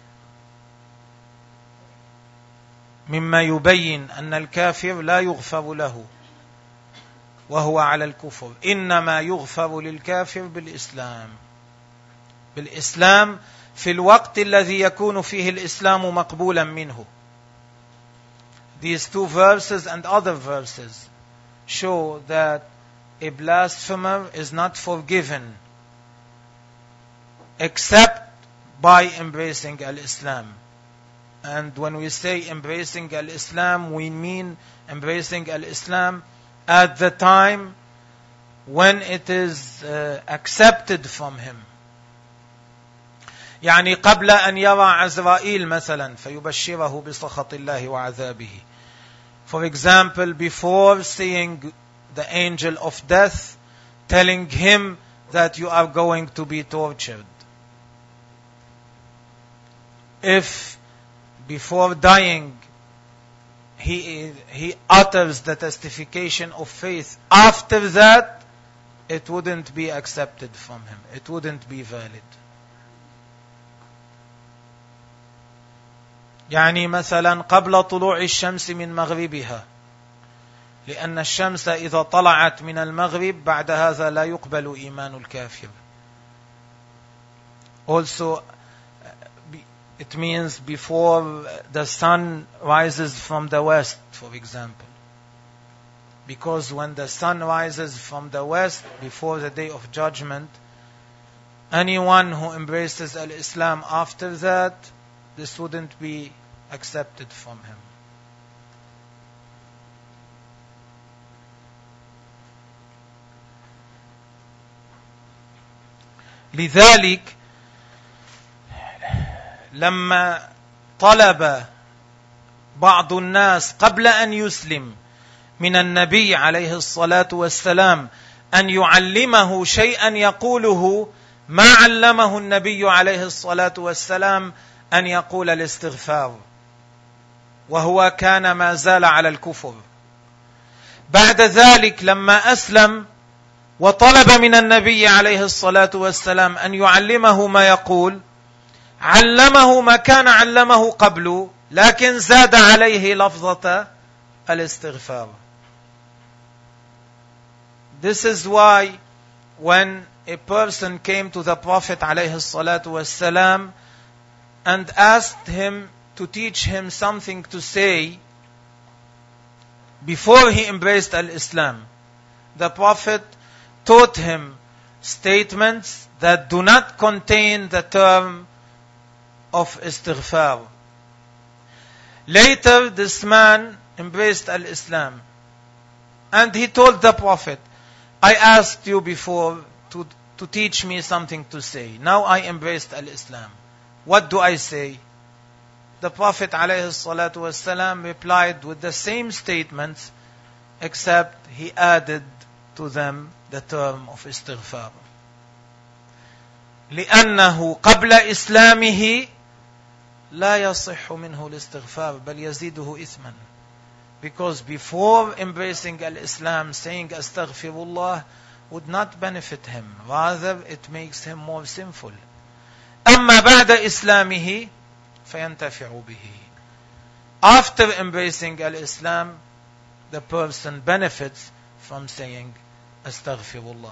مما يبين أن الكافر لا يغفر له وهو على الكفر، إنما يغفر للكافر بالإسلام في الوقت الذي يكون فيه الإسلام مقبولا منه. These two verses and other verses show that a blasphemer is not forgiven except by embracing al-Islam. And when we say embracing al-Islam, we mean embracing al-Islam at the time when it is accepted from him. يعني قبل أن يرى عزرائيل مثلا فيبشره بسخط الله وعذابه. For example, before seeing the angel of death telling him that you are going to be tortured. If before dying he utters the testification of faith, after that it wouldn't be accepted from him, it wouldn't be valid. يعني مثلا قبل طلوع الشمس من مغربها، لأن الشمس إذا طلعت من المغرب بعد هذا لا يقبل إيمان الكافر. Also, it means before the sun rises from the west, for example. Because when the sun rises from the west before the day of judgment, anyone who embraces al-Islam after that, this wouldn't be accepted from him. لذلك لما طلب بعض الناس قبل أن يسلم من النبي عليه الصلاة والسلام أن يعلمه شيئا يقوله ما علمه النبي عليه الصلاة والسلام، أن يقول الاستغفار، وهو كان ما زال على الكفر. بعد ذلك لما أسلم وطلب من النبي عليه الصلاة والسلام أن يعلمه ما يقول، علمه ما كان علمه قبل، لكن زاد عليه لفظة الاستغفار. This is why when a person came to the Prophet عليه الصلاة والسلام and asked him to teach him something to say before he embraced al-Islam, the Prophet taught him statements that do not contain the term of istighfar. Later, this man embraced al-Islam and he told the Prophet, I asked you before to teach me something to say. Now I embraced al-Islam. What do I say? The Prophet ﷺ replied with the same statements, except he added to them the term of istighfar. لأنه قبل إسلامه لا يصح منه الاستغفار بل يزيده إثما. Because before embracing al-Islam, saying astaghfirullah would not benefit him. Rather, it makes him more sinful. أما بعد إسلامه فينتفع به. After embracing al-Islam, the person benefits from saying astaghfirullah.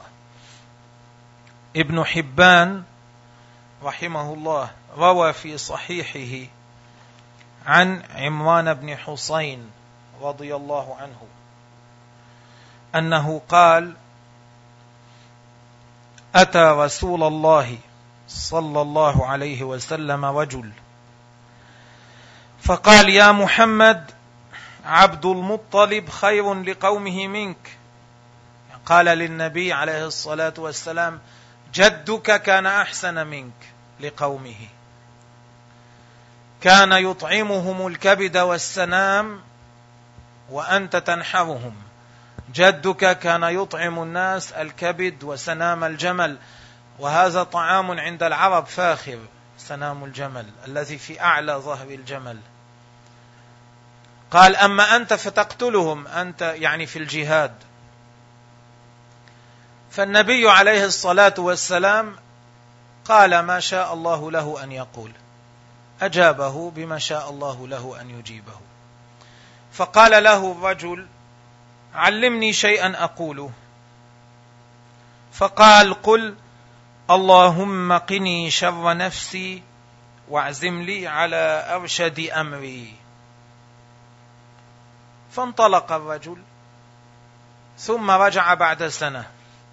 Ibn Hibban rahimahullah روى في صحيحه عن عمران بن حسين رضي الله عنه أنه قال: أتى رسول الله صلى الله عليه وسلم رجل فقال يا محمد عبد المطلب خير لقومه منك. قال للنبي عليه الصلاة والسلام جدك كان أحسن منك لقومه، كان يطعمهم الكبد والسنام وأنت تنحرهم. جدك كان يطعم الناس الكبد وسنام الجمل، وهذا طعام عند العرب فاخر، سنام الجمل الذي في أعلى ظهر الجمل. قال أما أنت فتقتلهم، أنت يعني في الجهاد. فالنبي عليه الصلاة والسلام قال ما شاء الله له أن يقول، أجابه بما شاء الله له أن يجيبه. فقال له الرجل علمني شيئا أقوله. فقال قل اللهم قني شر نفسي واعزم لي على أرشد أمري. فانطلق الرجل ثم رجع بعد سنة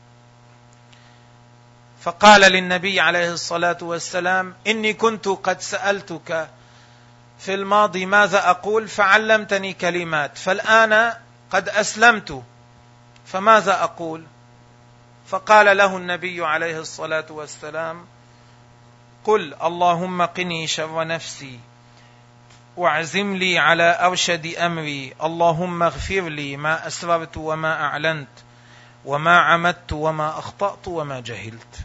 فقال للنبي عليه الصلاة والسلام إني كنت قد سألتك في الماضي ماذا أقول فعلمتني كلمات، فالآن قد أسلمت فماذا أقول؟ فقال له النبي عليه الصلاة والسلام قل اللهم قني شر نفسي واعزم لي على أرشد أمري، اللهم اغفر لي ما أسررت وما أعلنت وما عمدت وما أخطأت وما جهلت.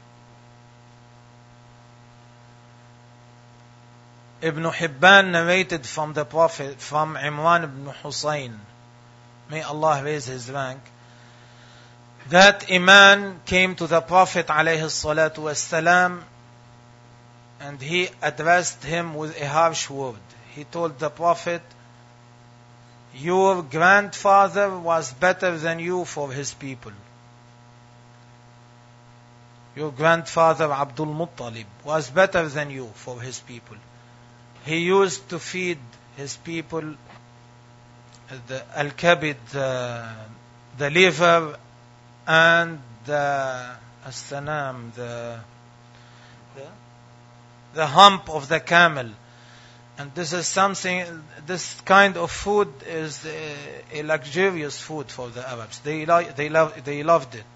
Ibn Hibban narrated from the Prophet, from Imran ibn Husayn, may Allah raise his rank, that a man came to the Prophet alayhi salatu wassalam and he addressed him with a harsh word. He told the Prophet, your grandfather was better than you for his people. Your grandfather Abdul Muttalib was better than you for his people. He used to feed his people the al-kabid, the liver, and the as-sanam, the hump of the camel. And this is something, this kind of food is a luxurious food for the Arabs. They loved it.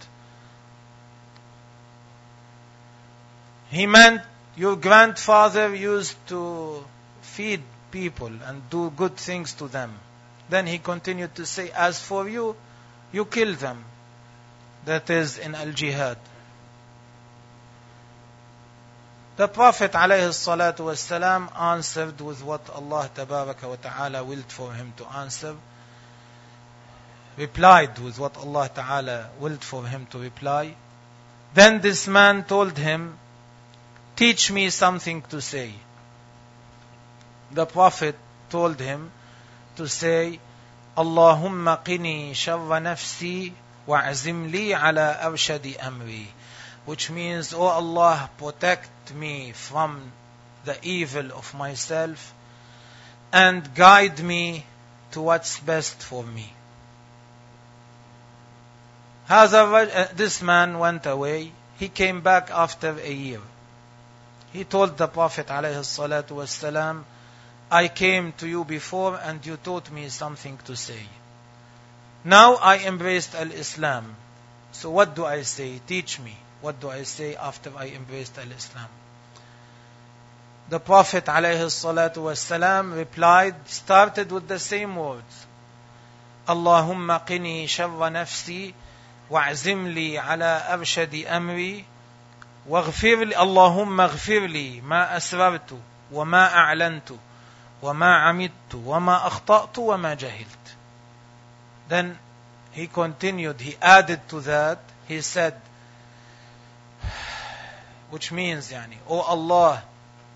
He meant your grandfather used to feed people and do good things to them. Then he continued to say, as for you, you kill them. That is in al-jihad. The Prophet ﷺ answered with what Allah Tabaraka wa Ta'ala willed for him to answer, replied with what Allah Ta'ala willed for him to reply. Then this man told him, teach me something to say. The Prophet told him to say, Allahumma qini sharra nafsi wa'azim li ala arshadi amri. Which means, oh Allah, protect me from the evil of myself and guide me to what's best for me. This man went away. He came back after a year. He told the Prophet ﷺ, I came to you before and you taught me something to say. Now I embraced al-Islam. So what do I say? Teach me. What do I say after I embraced al-Islam? The Prophet ﷺ replied, started with the same words. Allahumma qini sharra nafsi wa'azim li ala arshadi amri واغفر لي اللهم اغفر لي ما أسررت وما أعلنت وما عمدت وما أخطأت وما جهلت. Then he continued, he added to that, he said, which means, O Allah,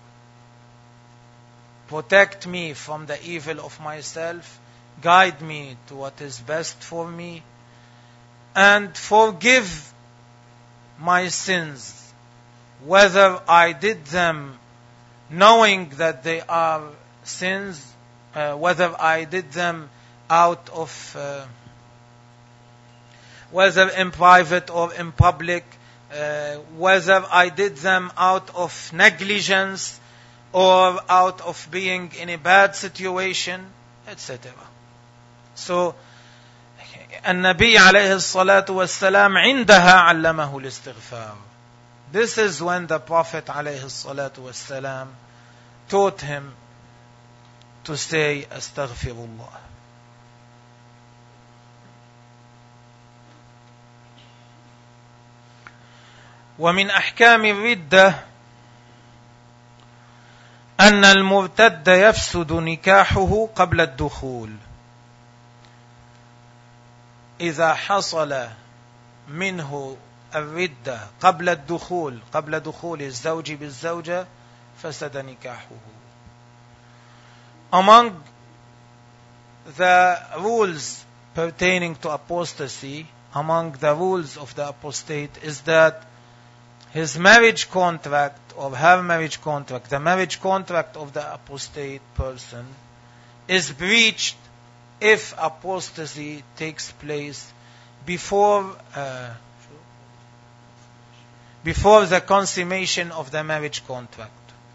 protect me from the evil of myself, guide me to what is best for me, and forgive my sins, whether I did them knowing that they are sins, whether I did them out of, whether in private or in public, whether I did them out of negligence or out of being in a bad situation, etc. So, النبي عليه الصلاة والسلام عندها علمه الاستغفار. This is when the Prophet عليه الصلاة والسلام taught him to say أستغفر الله. ومن أحكام الردة أن المرتد يفسد نكاحه قبل الدخول. إذا حصل منه الردة قبل الدخول، قبل دخول الزوج بالزوجة، فسد نكاحه. Among the rules pertaining to apostasy, among the rules of the apostate, is that his marriage contract or her marriage contract, the marriage contract of the apostate person, is breached if apostasy takes place before the consummation of the marriage contract.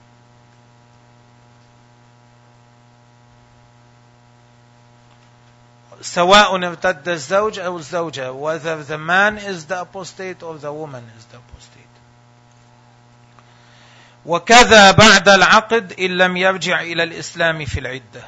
سواء ارتد الزوج أو الزوجة, whether the man is the apostate or the woman is the apostate. وكذا بعد العقد إن لم يرجع إلى الإسلام في العدة.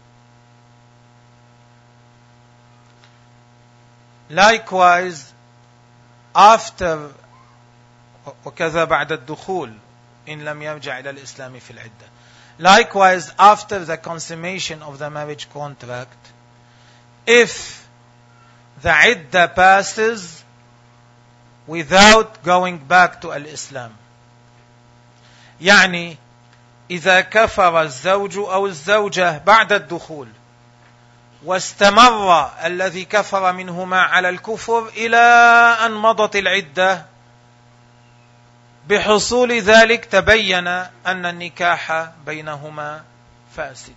Likewise, after وكذا بعد الدخول إن لم يرجع إلى الإسلام في العدة. Likewise, after the consummation of the marriage contract, if the iddah passes without going back to al-Islam, يعني إذا كفر الزوج أو الزوجة بعد الدخول واستمر الذي كفر منهما على الكفر إلى أن مضت العدة، بحصول ذلك تبين أن النكاح بينهما فاسد.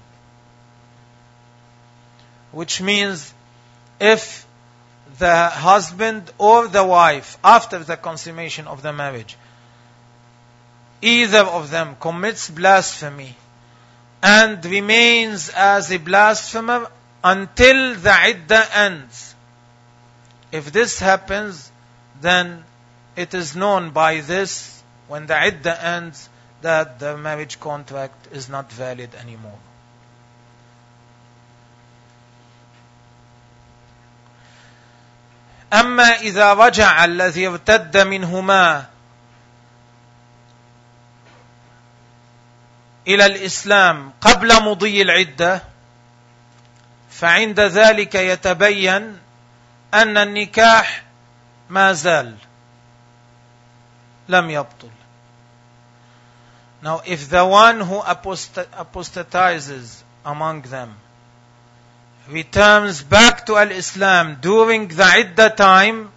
Which means if the husband or the wife, after the consummation of the marriage, either of them commits blasphemy and remains as a blasphemer until the iddah ends, if this happens, then it is known by this, when the iddah ends, that the marriage contract is not valid anymore. أما إذا رجع الذي ارتد منهما إلى الإسلام قبل مضي العدة، فعند ذلك يتبين أن النكاح ما زال لم يبطل. Now, if the one who apostatizes among them returns back to al-Islam during the iddah time,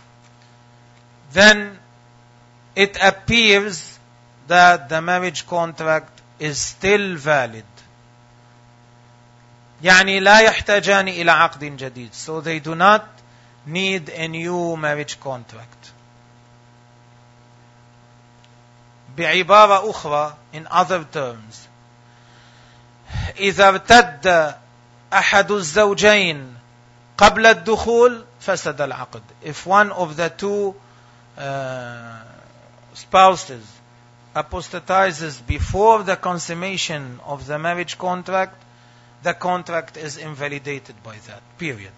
then it appears that the marriage contract is still valid. يعني لا يحتاجان إلى عقد جديد. So they do not need a new marriage contract. بعبارة أخرى, in other terms, إذا ارتد أحد الزوجين قبل الدخول فسد العقد. If one of the two spouses apostatizes before the consummation of the marriage contract, the contract is invalidated by that, period.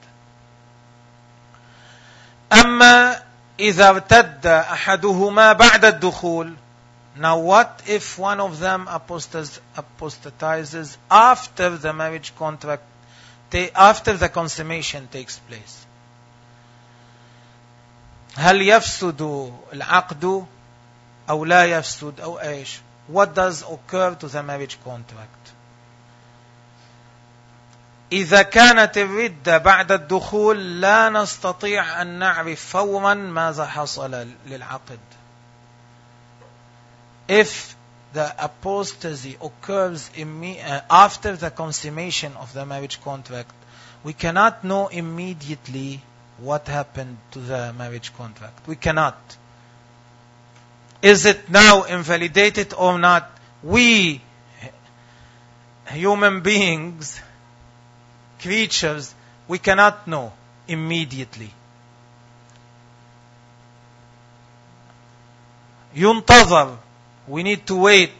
أما إذا ارتد أحدهما بعد الدخول. Now what if one of them apostatizes after the marriage contract, after the consummation takes place? هل يفسد العقد أو لا يفسد أو إيش? What does occur to the marriage contract? إذا كانت الردة بعد الدخول لا نستطيع أن نعرف فورا ماذا حصل للعقد. If the apostasy occurs after the consummation of the marriage contract, we cannot know immediately what happened to the marriage contract. We cannot. Is it now invalidated or not? We, human beings, creatures, we cannot know immediately. ينتظر. We need to wait.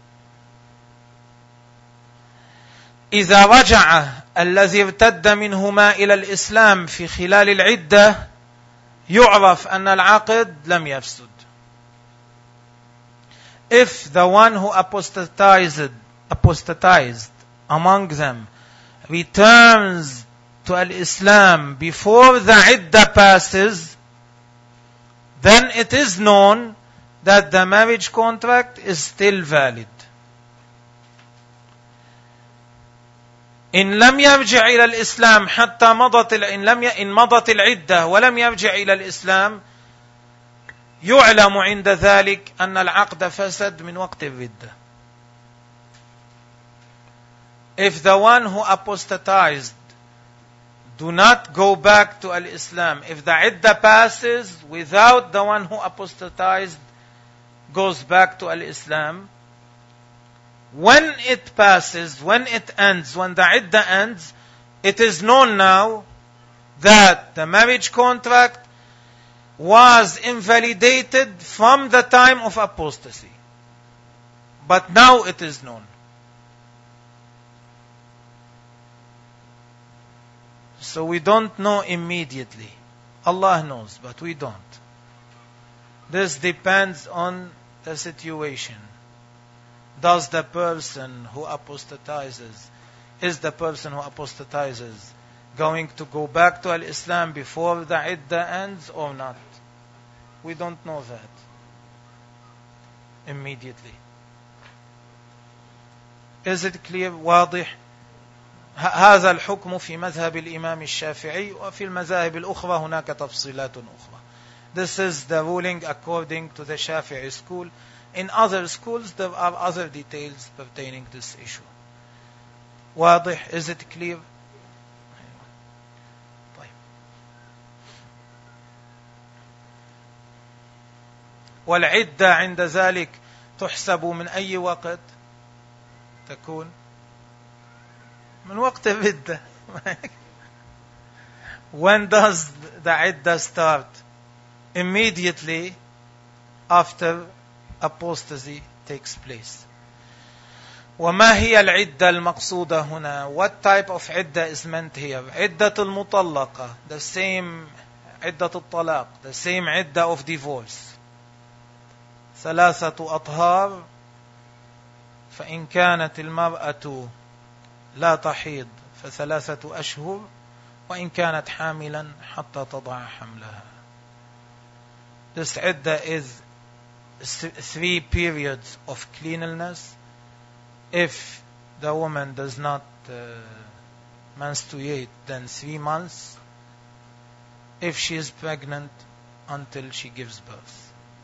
إذا رجع الذي ارتد منهما إلى الإسلام في خلال العدة يعرف أن العقد لم يفسد. If the one who apostatized among them returns to al-Islam before the iddah passes, then it is known that the marriage contract is still valid. إن لم يرجع إلى الإسلام حتى إن مضت العدة ولم يرجع إلى الإسلام يعلم عند ذلك أن العقد فسد من وقت الردة. If the one who apostatized do not go back to al-Islam, if the iddah passes without the one who apostatized goes back to al-Islam, when it passes, when it ends, when the iddah ends, it is known now that the marriage contract was invalidated from the time of apostasy. But now it is known. So we don't know immediately. Allah knows, but we don't. This depends on the situation. Does the person who apostatizes, is the person who apostatizes going to go back to al-Islam before the iddah ends or not? We don't know that immediately. Is it clear? واضح؟ هذا الحكم في مذهب الإمام الشافعي وفي المذاهب الأخرى هناك تفصيلات أخرى. This is the ruling according to the Shafi'i school. In other schools there are other details pertaining to this issue. واضح? Is it clear? والعدة عند ذلك تحسب من أي وقت تكون؟ من وقت الردة. When does the iddah start? Immediately after apostasy takes place. وما هي العدة المقصودة هنا? What type of عدة is meant here? عدة المطلقة, the same عدة الطلاق, the same عدة of divorce. 3 أطهار فإن كانت المرأة لا تحيض ف3 أشهر وإن كانت حاملا حتى تضع حملها. This عدة is 3 periods of cleanliness. If the woman does not menstruate, then 3 months. If she is pregnant, until she gives birth.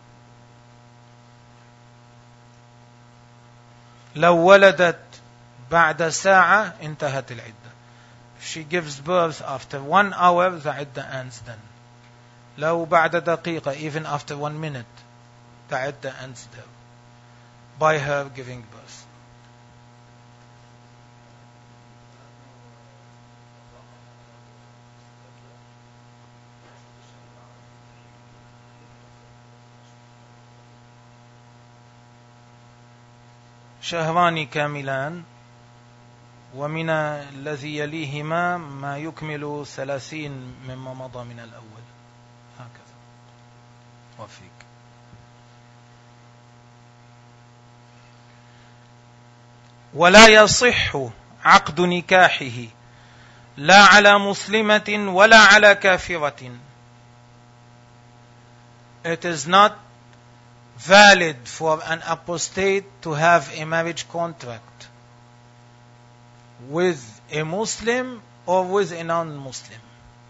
لو ولدت بعد ساعة انتهت العدة. If she gives birth after 1 hour, the عدة ends then. لو بعد دقيقة, even after 1 minute, the عدة ends there by her giving birth. شهران كاملان ومن الذي يليهما ما يكمل 30 مما مضى من الأول. هكذا وفيك. ولا يصح عقد نكاحه لا على مسلمة ولا على كافرة. It is not valid for an apostate to have a marriage contract with a Muslim or with a non-Muslim.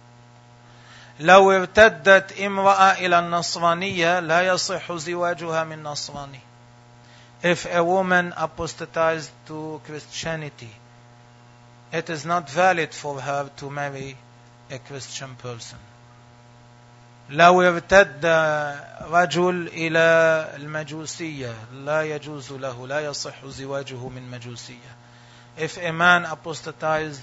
لو ارتدت امرأة إلى النصرانية لا يصح زواجها من نصراني. If a woman apostatized to Christianity, it is not valid for her to marry a Christian person. لو ارتد رجل إلى المجوسية لا يجوز له، لا يصح زواجه من مجوسية. If a man apostatizes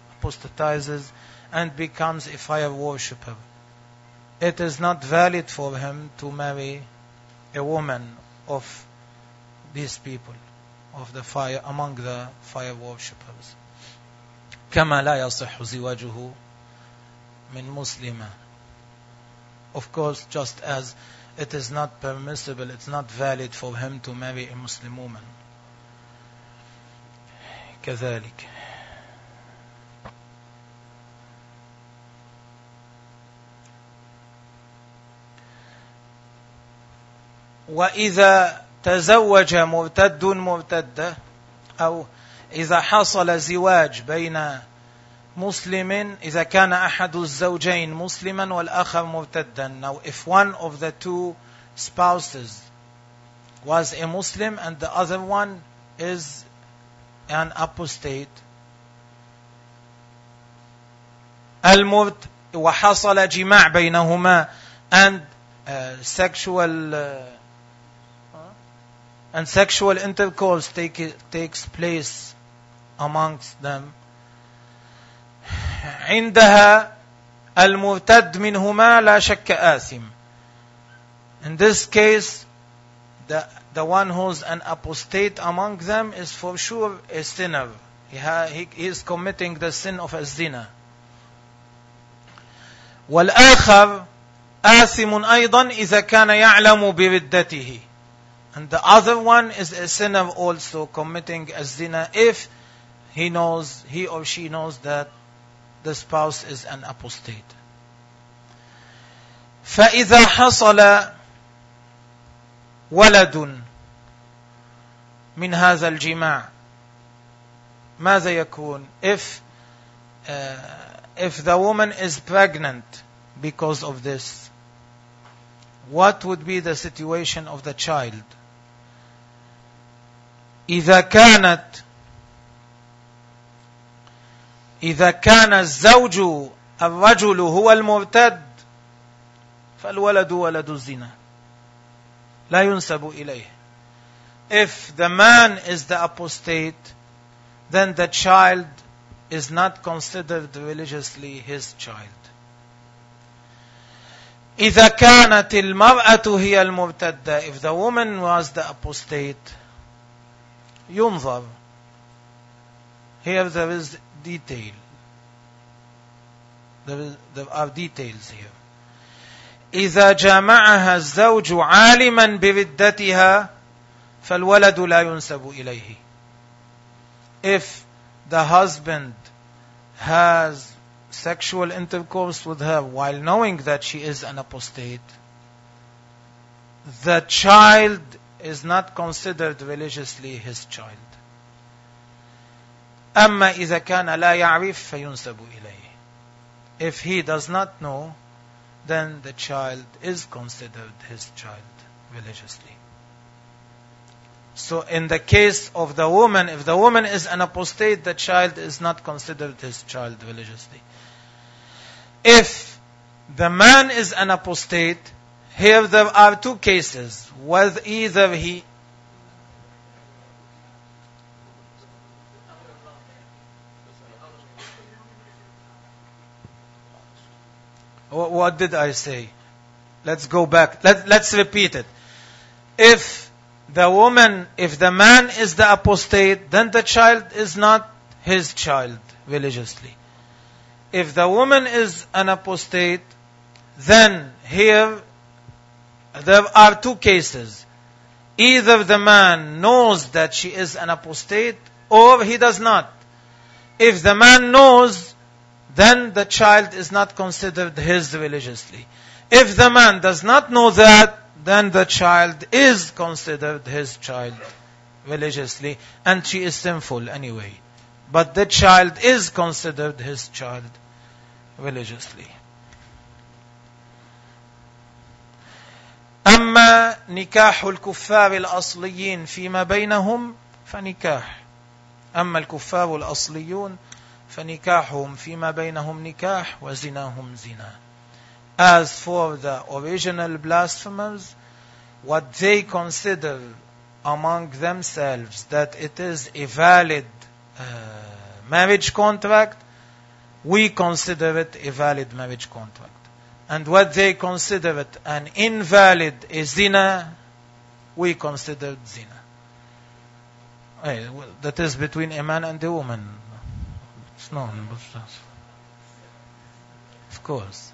and becomes a fire worshipper, it is not valid for him to marry a woman of these people, of the fire, among the fire worshippers. كما لا يصح زواجه من مسلمة. Of course, just as it is not permissible, it's not valid for him to marry a Muslim woman. كذلك. وإذا تزوج مرتد مرتدة، أو إذا حصل زواج بين مسلم، إذا كان أحد الزوجين مسلما والآخر مرتدا. Now if one of the two spouses was a Muslim and the other one is an apostate, وحصل جماع بينهما, and sexual intercourse takes place amongst them. عندها المرتد منهما لا شك آثم. In this case, the one who's an apostate among them is for sure a sinner. He is committing the sin of a zina. والآخر آثم أيضا إذا كان يعلم بردته. And the other one is a sinner also, committing a zina, if he or she knows that the spouse is an apostate. فإذا حصل ولد من هذا الجماع ماذا يكون؟ If the woman is pregnant because of this, what would be the situation of the child? إذا كان الزوج الرجل هو المرتد فالولد ولد الزنا لا ينسب إليه. If the man is the apostate, then the child is not considered religiously his child. إذا كانت المرأة هي المرتدة, if the woman was the apostate, ينظر. Here there is detail. There are details here. إذا جامعها الزوج عالما بردتها فالولد لا ينسب إليه. If the husband has sexual intercourse with her while knowing that she is an apostate, the child is not considered religiously his child. أما إذا كان لا يعرف فينسب إليه. If he does not know, then the child is considered his child religiously. So in the case of the woman, if the woman is an apostate, the child is not considered his child religiously. If the man is an apostate, here there are two cases. Whether either he... What did I say? Let's go back. Let's repeat it. If the man is the apostate, then the child is not his child religiously. If the woman is an apostate, then here there are two cases. Either the man knows that she is an apostate, or he does not. If the man knows, then the child is not considered his religiously. If the man does not know that, then the child is considered his child religiously, and she is sinful anyway. But the child is considered his child religiously. أما نكاح الكفار الأصليين فيما بينهم فنكاح. أما الكفار الأصليون فنكاحهم فيما بينهم نكاح وزناهم زنا. As for the original blasphemers, what they consider among themselves that it is a valid marriage contract, we consider it a valid marriage contract. And what they consider it an invalid zina, we consider it zina. That is between a man and a woman. It's known. Of course.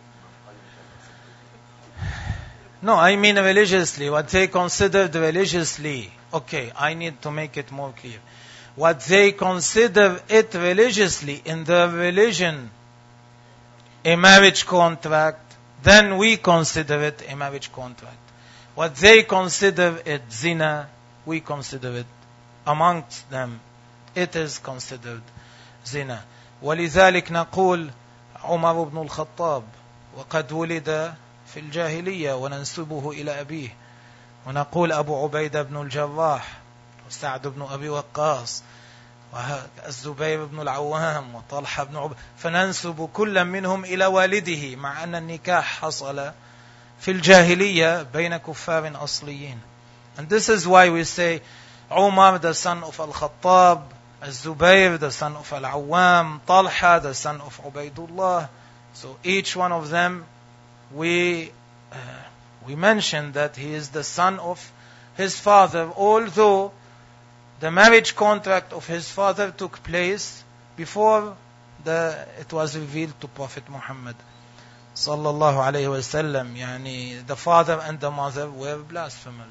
No, I mean religiously. What they considered religiously. Okay, I need to make it more clear. What they consider it religiously, in their religion, a marriage contract, then we consider it a marriage contract. What they consider it zina, we consider it, amongst them, it is considered zina. ولذلك نقول عمر بن الخطاب وقد ولد في الجاهلية وننسبه إلى أبيه، ونقول أبو عبيدة بن الجراح وسعد بن أبي وقاص والزبير بن العوام وطلحة بن عبيدة، فننسب كل منهم إلى والده، مع أن النكاح حصل في الجاهلية بين كفار أصليين. And this is why we say Umar, the son of Al-Khattab, Al-Zubayr, the son of Al-Awwam, Talha, the son of Ubaidullah. So each one of them, we mentioned that he is the son of his father, although the marriage contract of his father took place before it was revealed to Prophet Muhammad sallallahu alayhi wa sallam. Yani the father and the mother were blasphemers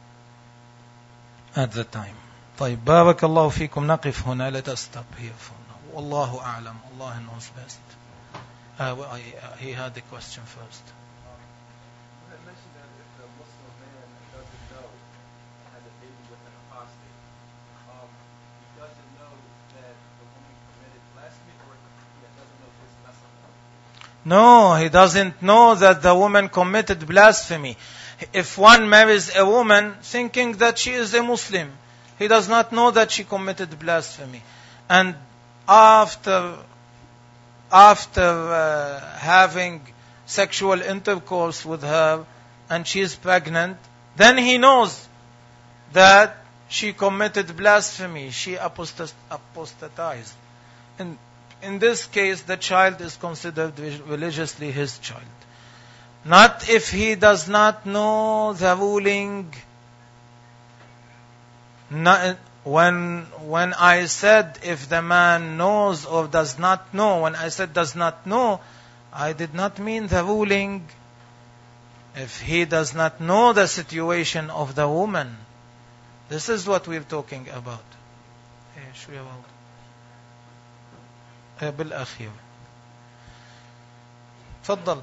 at the time. طيب بارك الله فيكم. نقف هنا. Let us stop here for now. والله أعلم. Allah knows best. He had the question first. You had mentioned that if a Muslim man doesn't know has a baby with an apostate, he doesn't know that the woman committed blasphemy, or he doesn't know this message? No, he doesn't know that the woman committed blasphemy. If one marries a woman thinking that she is a Muslim, he does not know that she committed blasphemy. And after having sexual intercourse with her and she is pregnant, then he knows that she committed blasphemy, she apostatized. In this case, the child is considered religiously his child. Not if he does not know the ruling. When I said if the man knows or does not know, when I said does not know, I did not mean the ruling. If he does not know the situation of the woman, this is what we're talking about. بالأخير تفضل.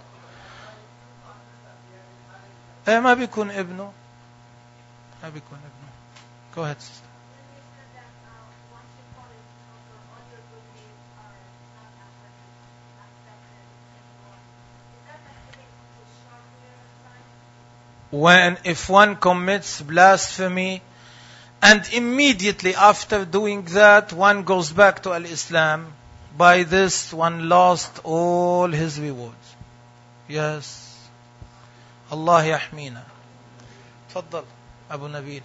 ما بيكون ابنه. Go ahead, sister. If one commits blasphemy and immediately after doing that one goes back to Al-Islam, by this one lost all his rewards. Yes. Allah yahmina. تفضل Abu Nabil.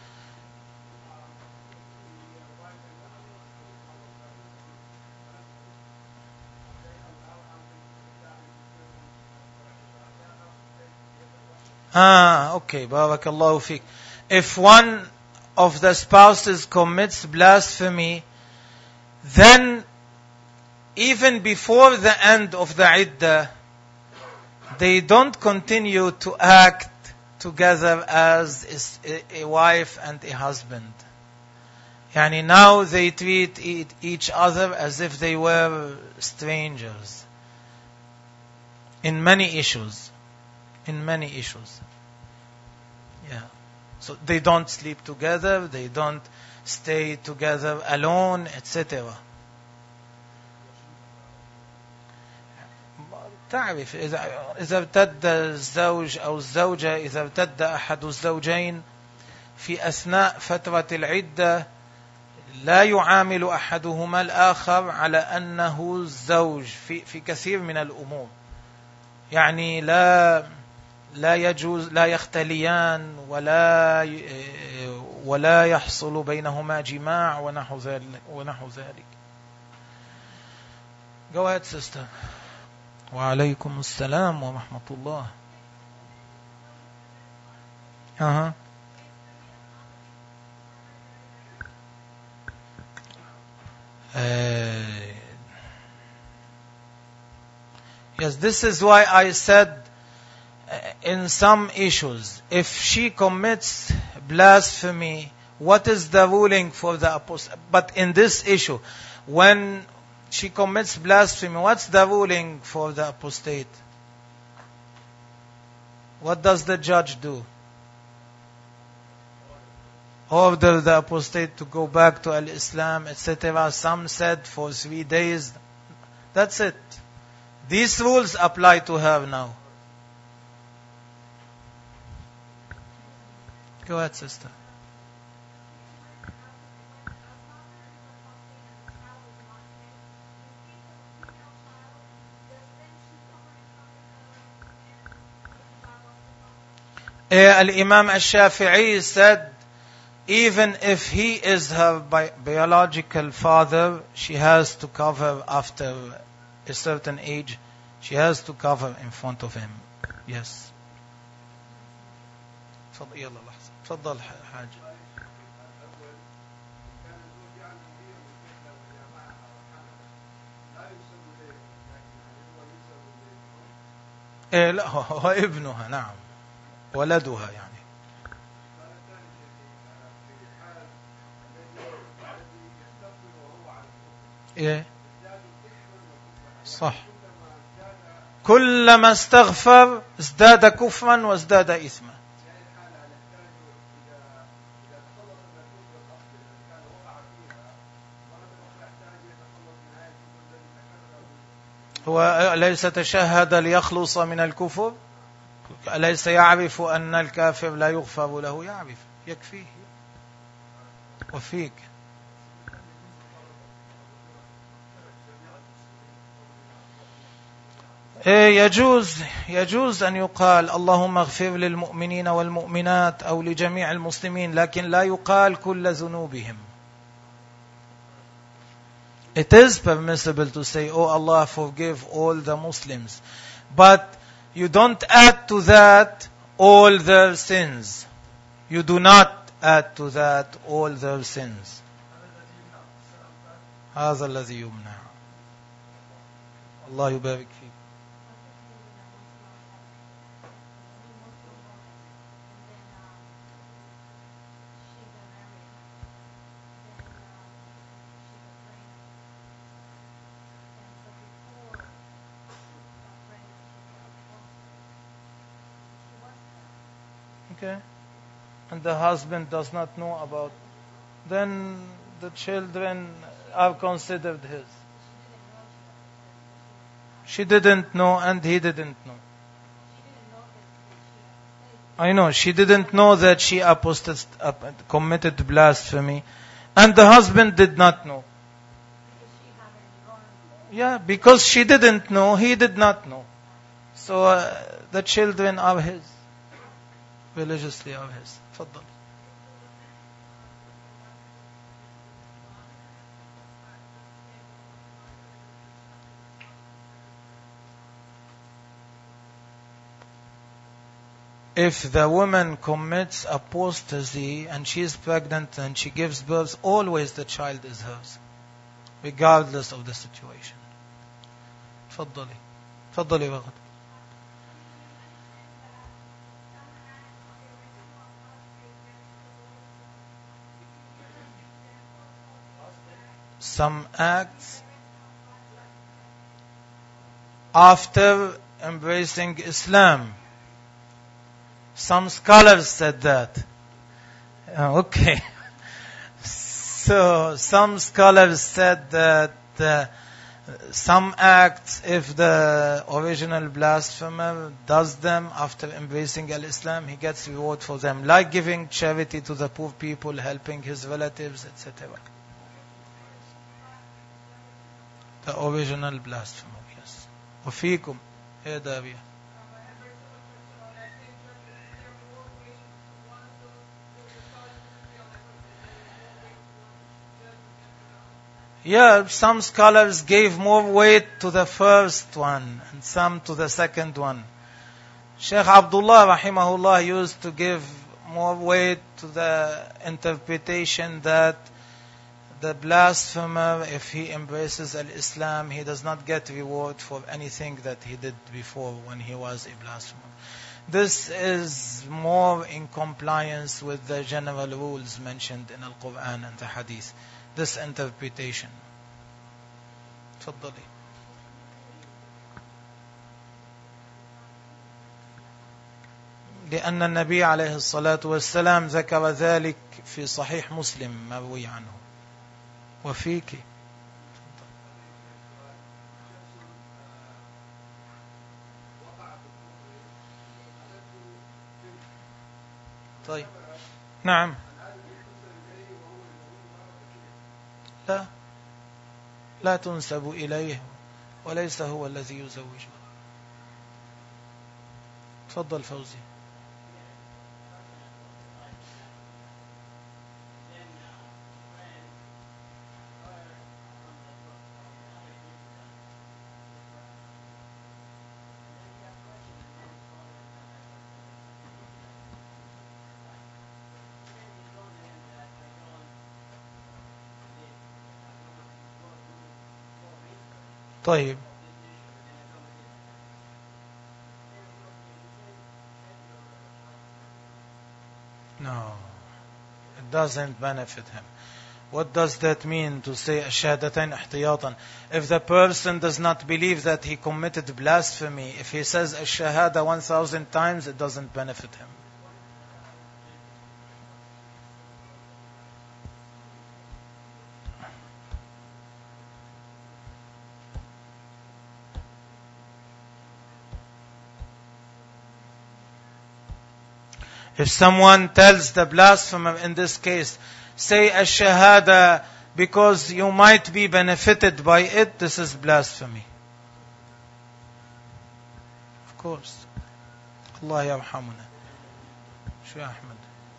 Okay. Barakallahu fiqh. If one of the spouses commits blasphemy, then even before the end of the iddah, they don't continue to act together as a wife and a husband. Yani now they treat each other as if they were strangers. In many issues. Yeah. So they don't sleep together, they don't stay together alone, etc. تعرف إذا ارتد الزوج أو الزوجة، إذا ارتد أحد الزوجين في أثناء فترة العدة، لا يعامل أحدهما الآخر على أنه الزوج في كثير من الأمور. يعني لا يجوز، لا يختليان ولا يحصل بينهما جماع ونحو ذلك. Go ahead, sister. وعليكم السلام ورحمة الله. Yes, this is why I said in some issues, if she commits blasphemy, what is the ruling for the apostate? But in this issue, when she commits blasphemy, what's the ruling for the apostate? What does the judge do? Order the apostate to go back to al-Islam, etc. Some said for 3 days. That's it. These rules apply to her now. Go ahead, sister. Al-Imam al-Shafi'i said, even if he is her biological father, she has to cover after a certain age. She has to cover in front of him. Yes. تفضل حاج. لا هو ابنها، نعم، ولدها يعني. ايه صح. كلما استغفر ازداد كفرا وازداد إثما. هو أليس تشهد ليخلص من الكفر؟ أليس يعرف أن الكافر لا يغفر له؟ يعرف، يكفيه. وفيك يجوز أن يقال اللهم اغفر للمؤمنين والمؤمنات أو لجميع المسلمين، لكن لا يقال كل ذنوبهم. It is permissible to say, oh Allah, forgive all the Muslims. But you don't add to that all their sins. You do not add to that all their sins. هذا الذي يمنع. الله يبارك فيك. Okay. And the husband does not know about, then the children are considered his. She didn't know and he didn't know. I know, she didn't know that she committed blasphemy, and the husband did not know. Yeah, because she didn't know, he did not know. So the children are his. Religiously are his. تفضل. If the woman commits apostasy and she is pregnant and she gives birth, always the child is hers, regardless of the situation. تفضلي. تفضلي وغد. Some acts after embracing Islam. Some scholars said that. Okay. So some scholars said that some acts, if the original blasphemer does them after embracing Islam, he gets reward for them, like giving charity to the poor people, helping his relatives, etc. The original blasphemer, yes. وفيكم. Hey, Daria. Yeah, some scholars gave more weight to the first one and some to the second one. Sheikh Abdullah rahimahullah used to give more weight to the interpretation that the blasphemer, if he embraces al-Islam, he does not get reward for anything that he did before when he was a blasphemer. This is more in compliance with the general rules mentioned in Al-Quran and the Hadith. This interpretation. تفضلي. لأن النبي عليه الصلاة والسلام ذكر ذلك في صحيح مسلم مروي عنه. وفيك. طيب. نعم. لا تنسب إليه وليس هو الذي يزوجه. تفضل فوزي. طيب. No, it doesn't benefit him. What does that mean to say الشهادتين احتياطا? If the person does not believe that he committed blasphemy, if he says الشهادة 1,000 times, it doesn't benefit him. If someone tells the blasphemer in this case, say ash-shahada because you might be benefited by it, this is blasphemy. Of course. Allah yarhamuna. Shaykh Ahmed.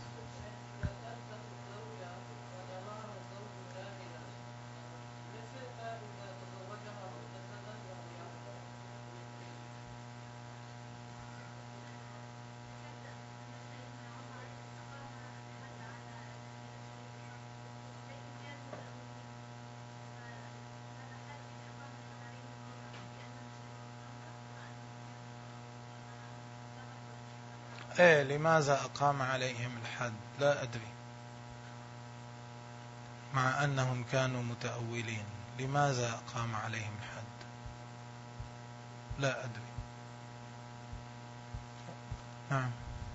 لماذا أقام عليهم الحد؟ لا أدري. مع أنهم كانوا متأولين، لماذا أقام عليهم الحد؟ لا أدري. نعم.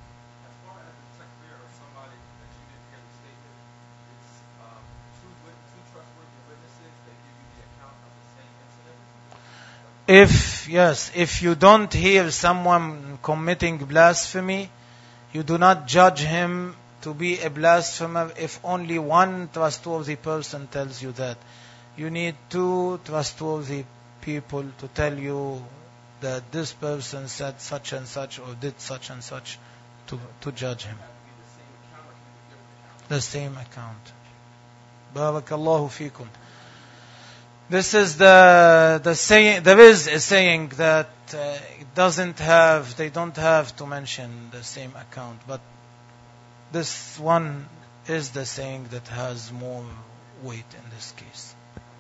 If you don't hear someone committing blasphemy, you do not judge him to be a blasphemer if only one trustworthy person tells you that. You need two trustworthy people to tell you that this person said such and such or did such and such to judge him. The same account. Barakallahu fikum. This is the saying. There is a saying that they don't have to mention the same account, but this one is the saying that has more weight in this case.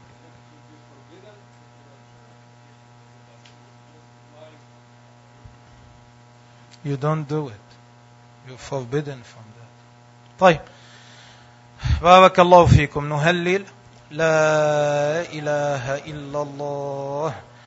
You don't do it. You're forbidden from that. طيب. بارك الله فيكم. نهلل. لا إله إلا الله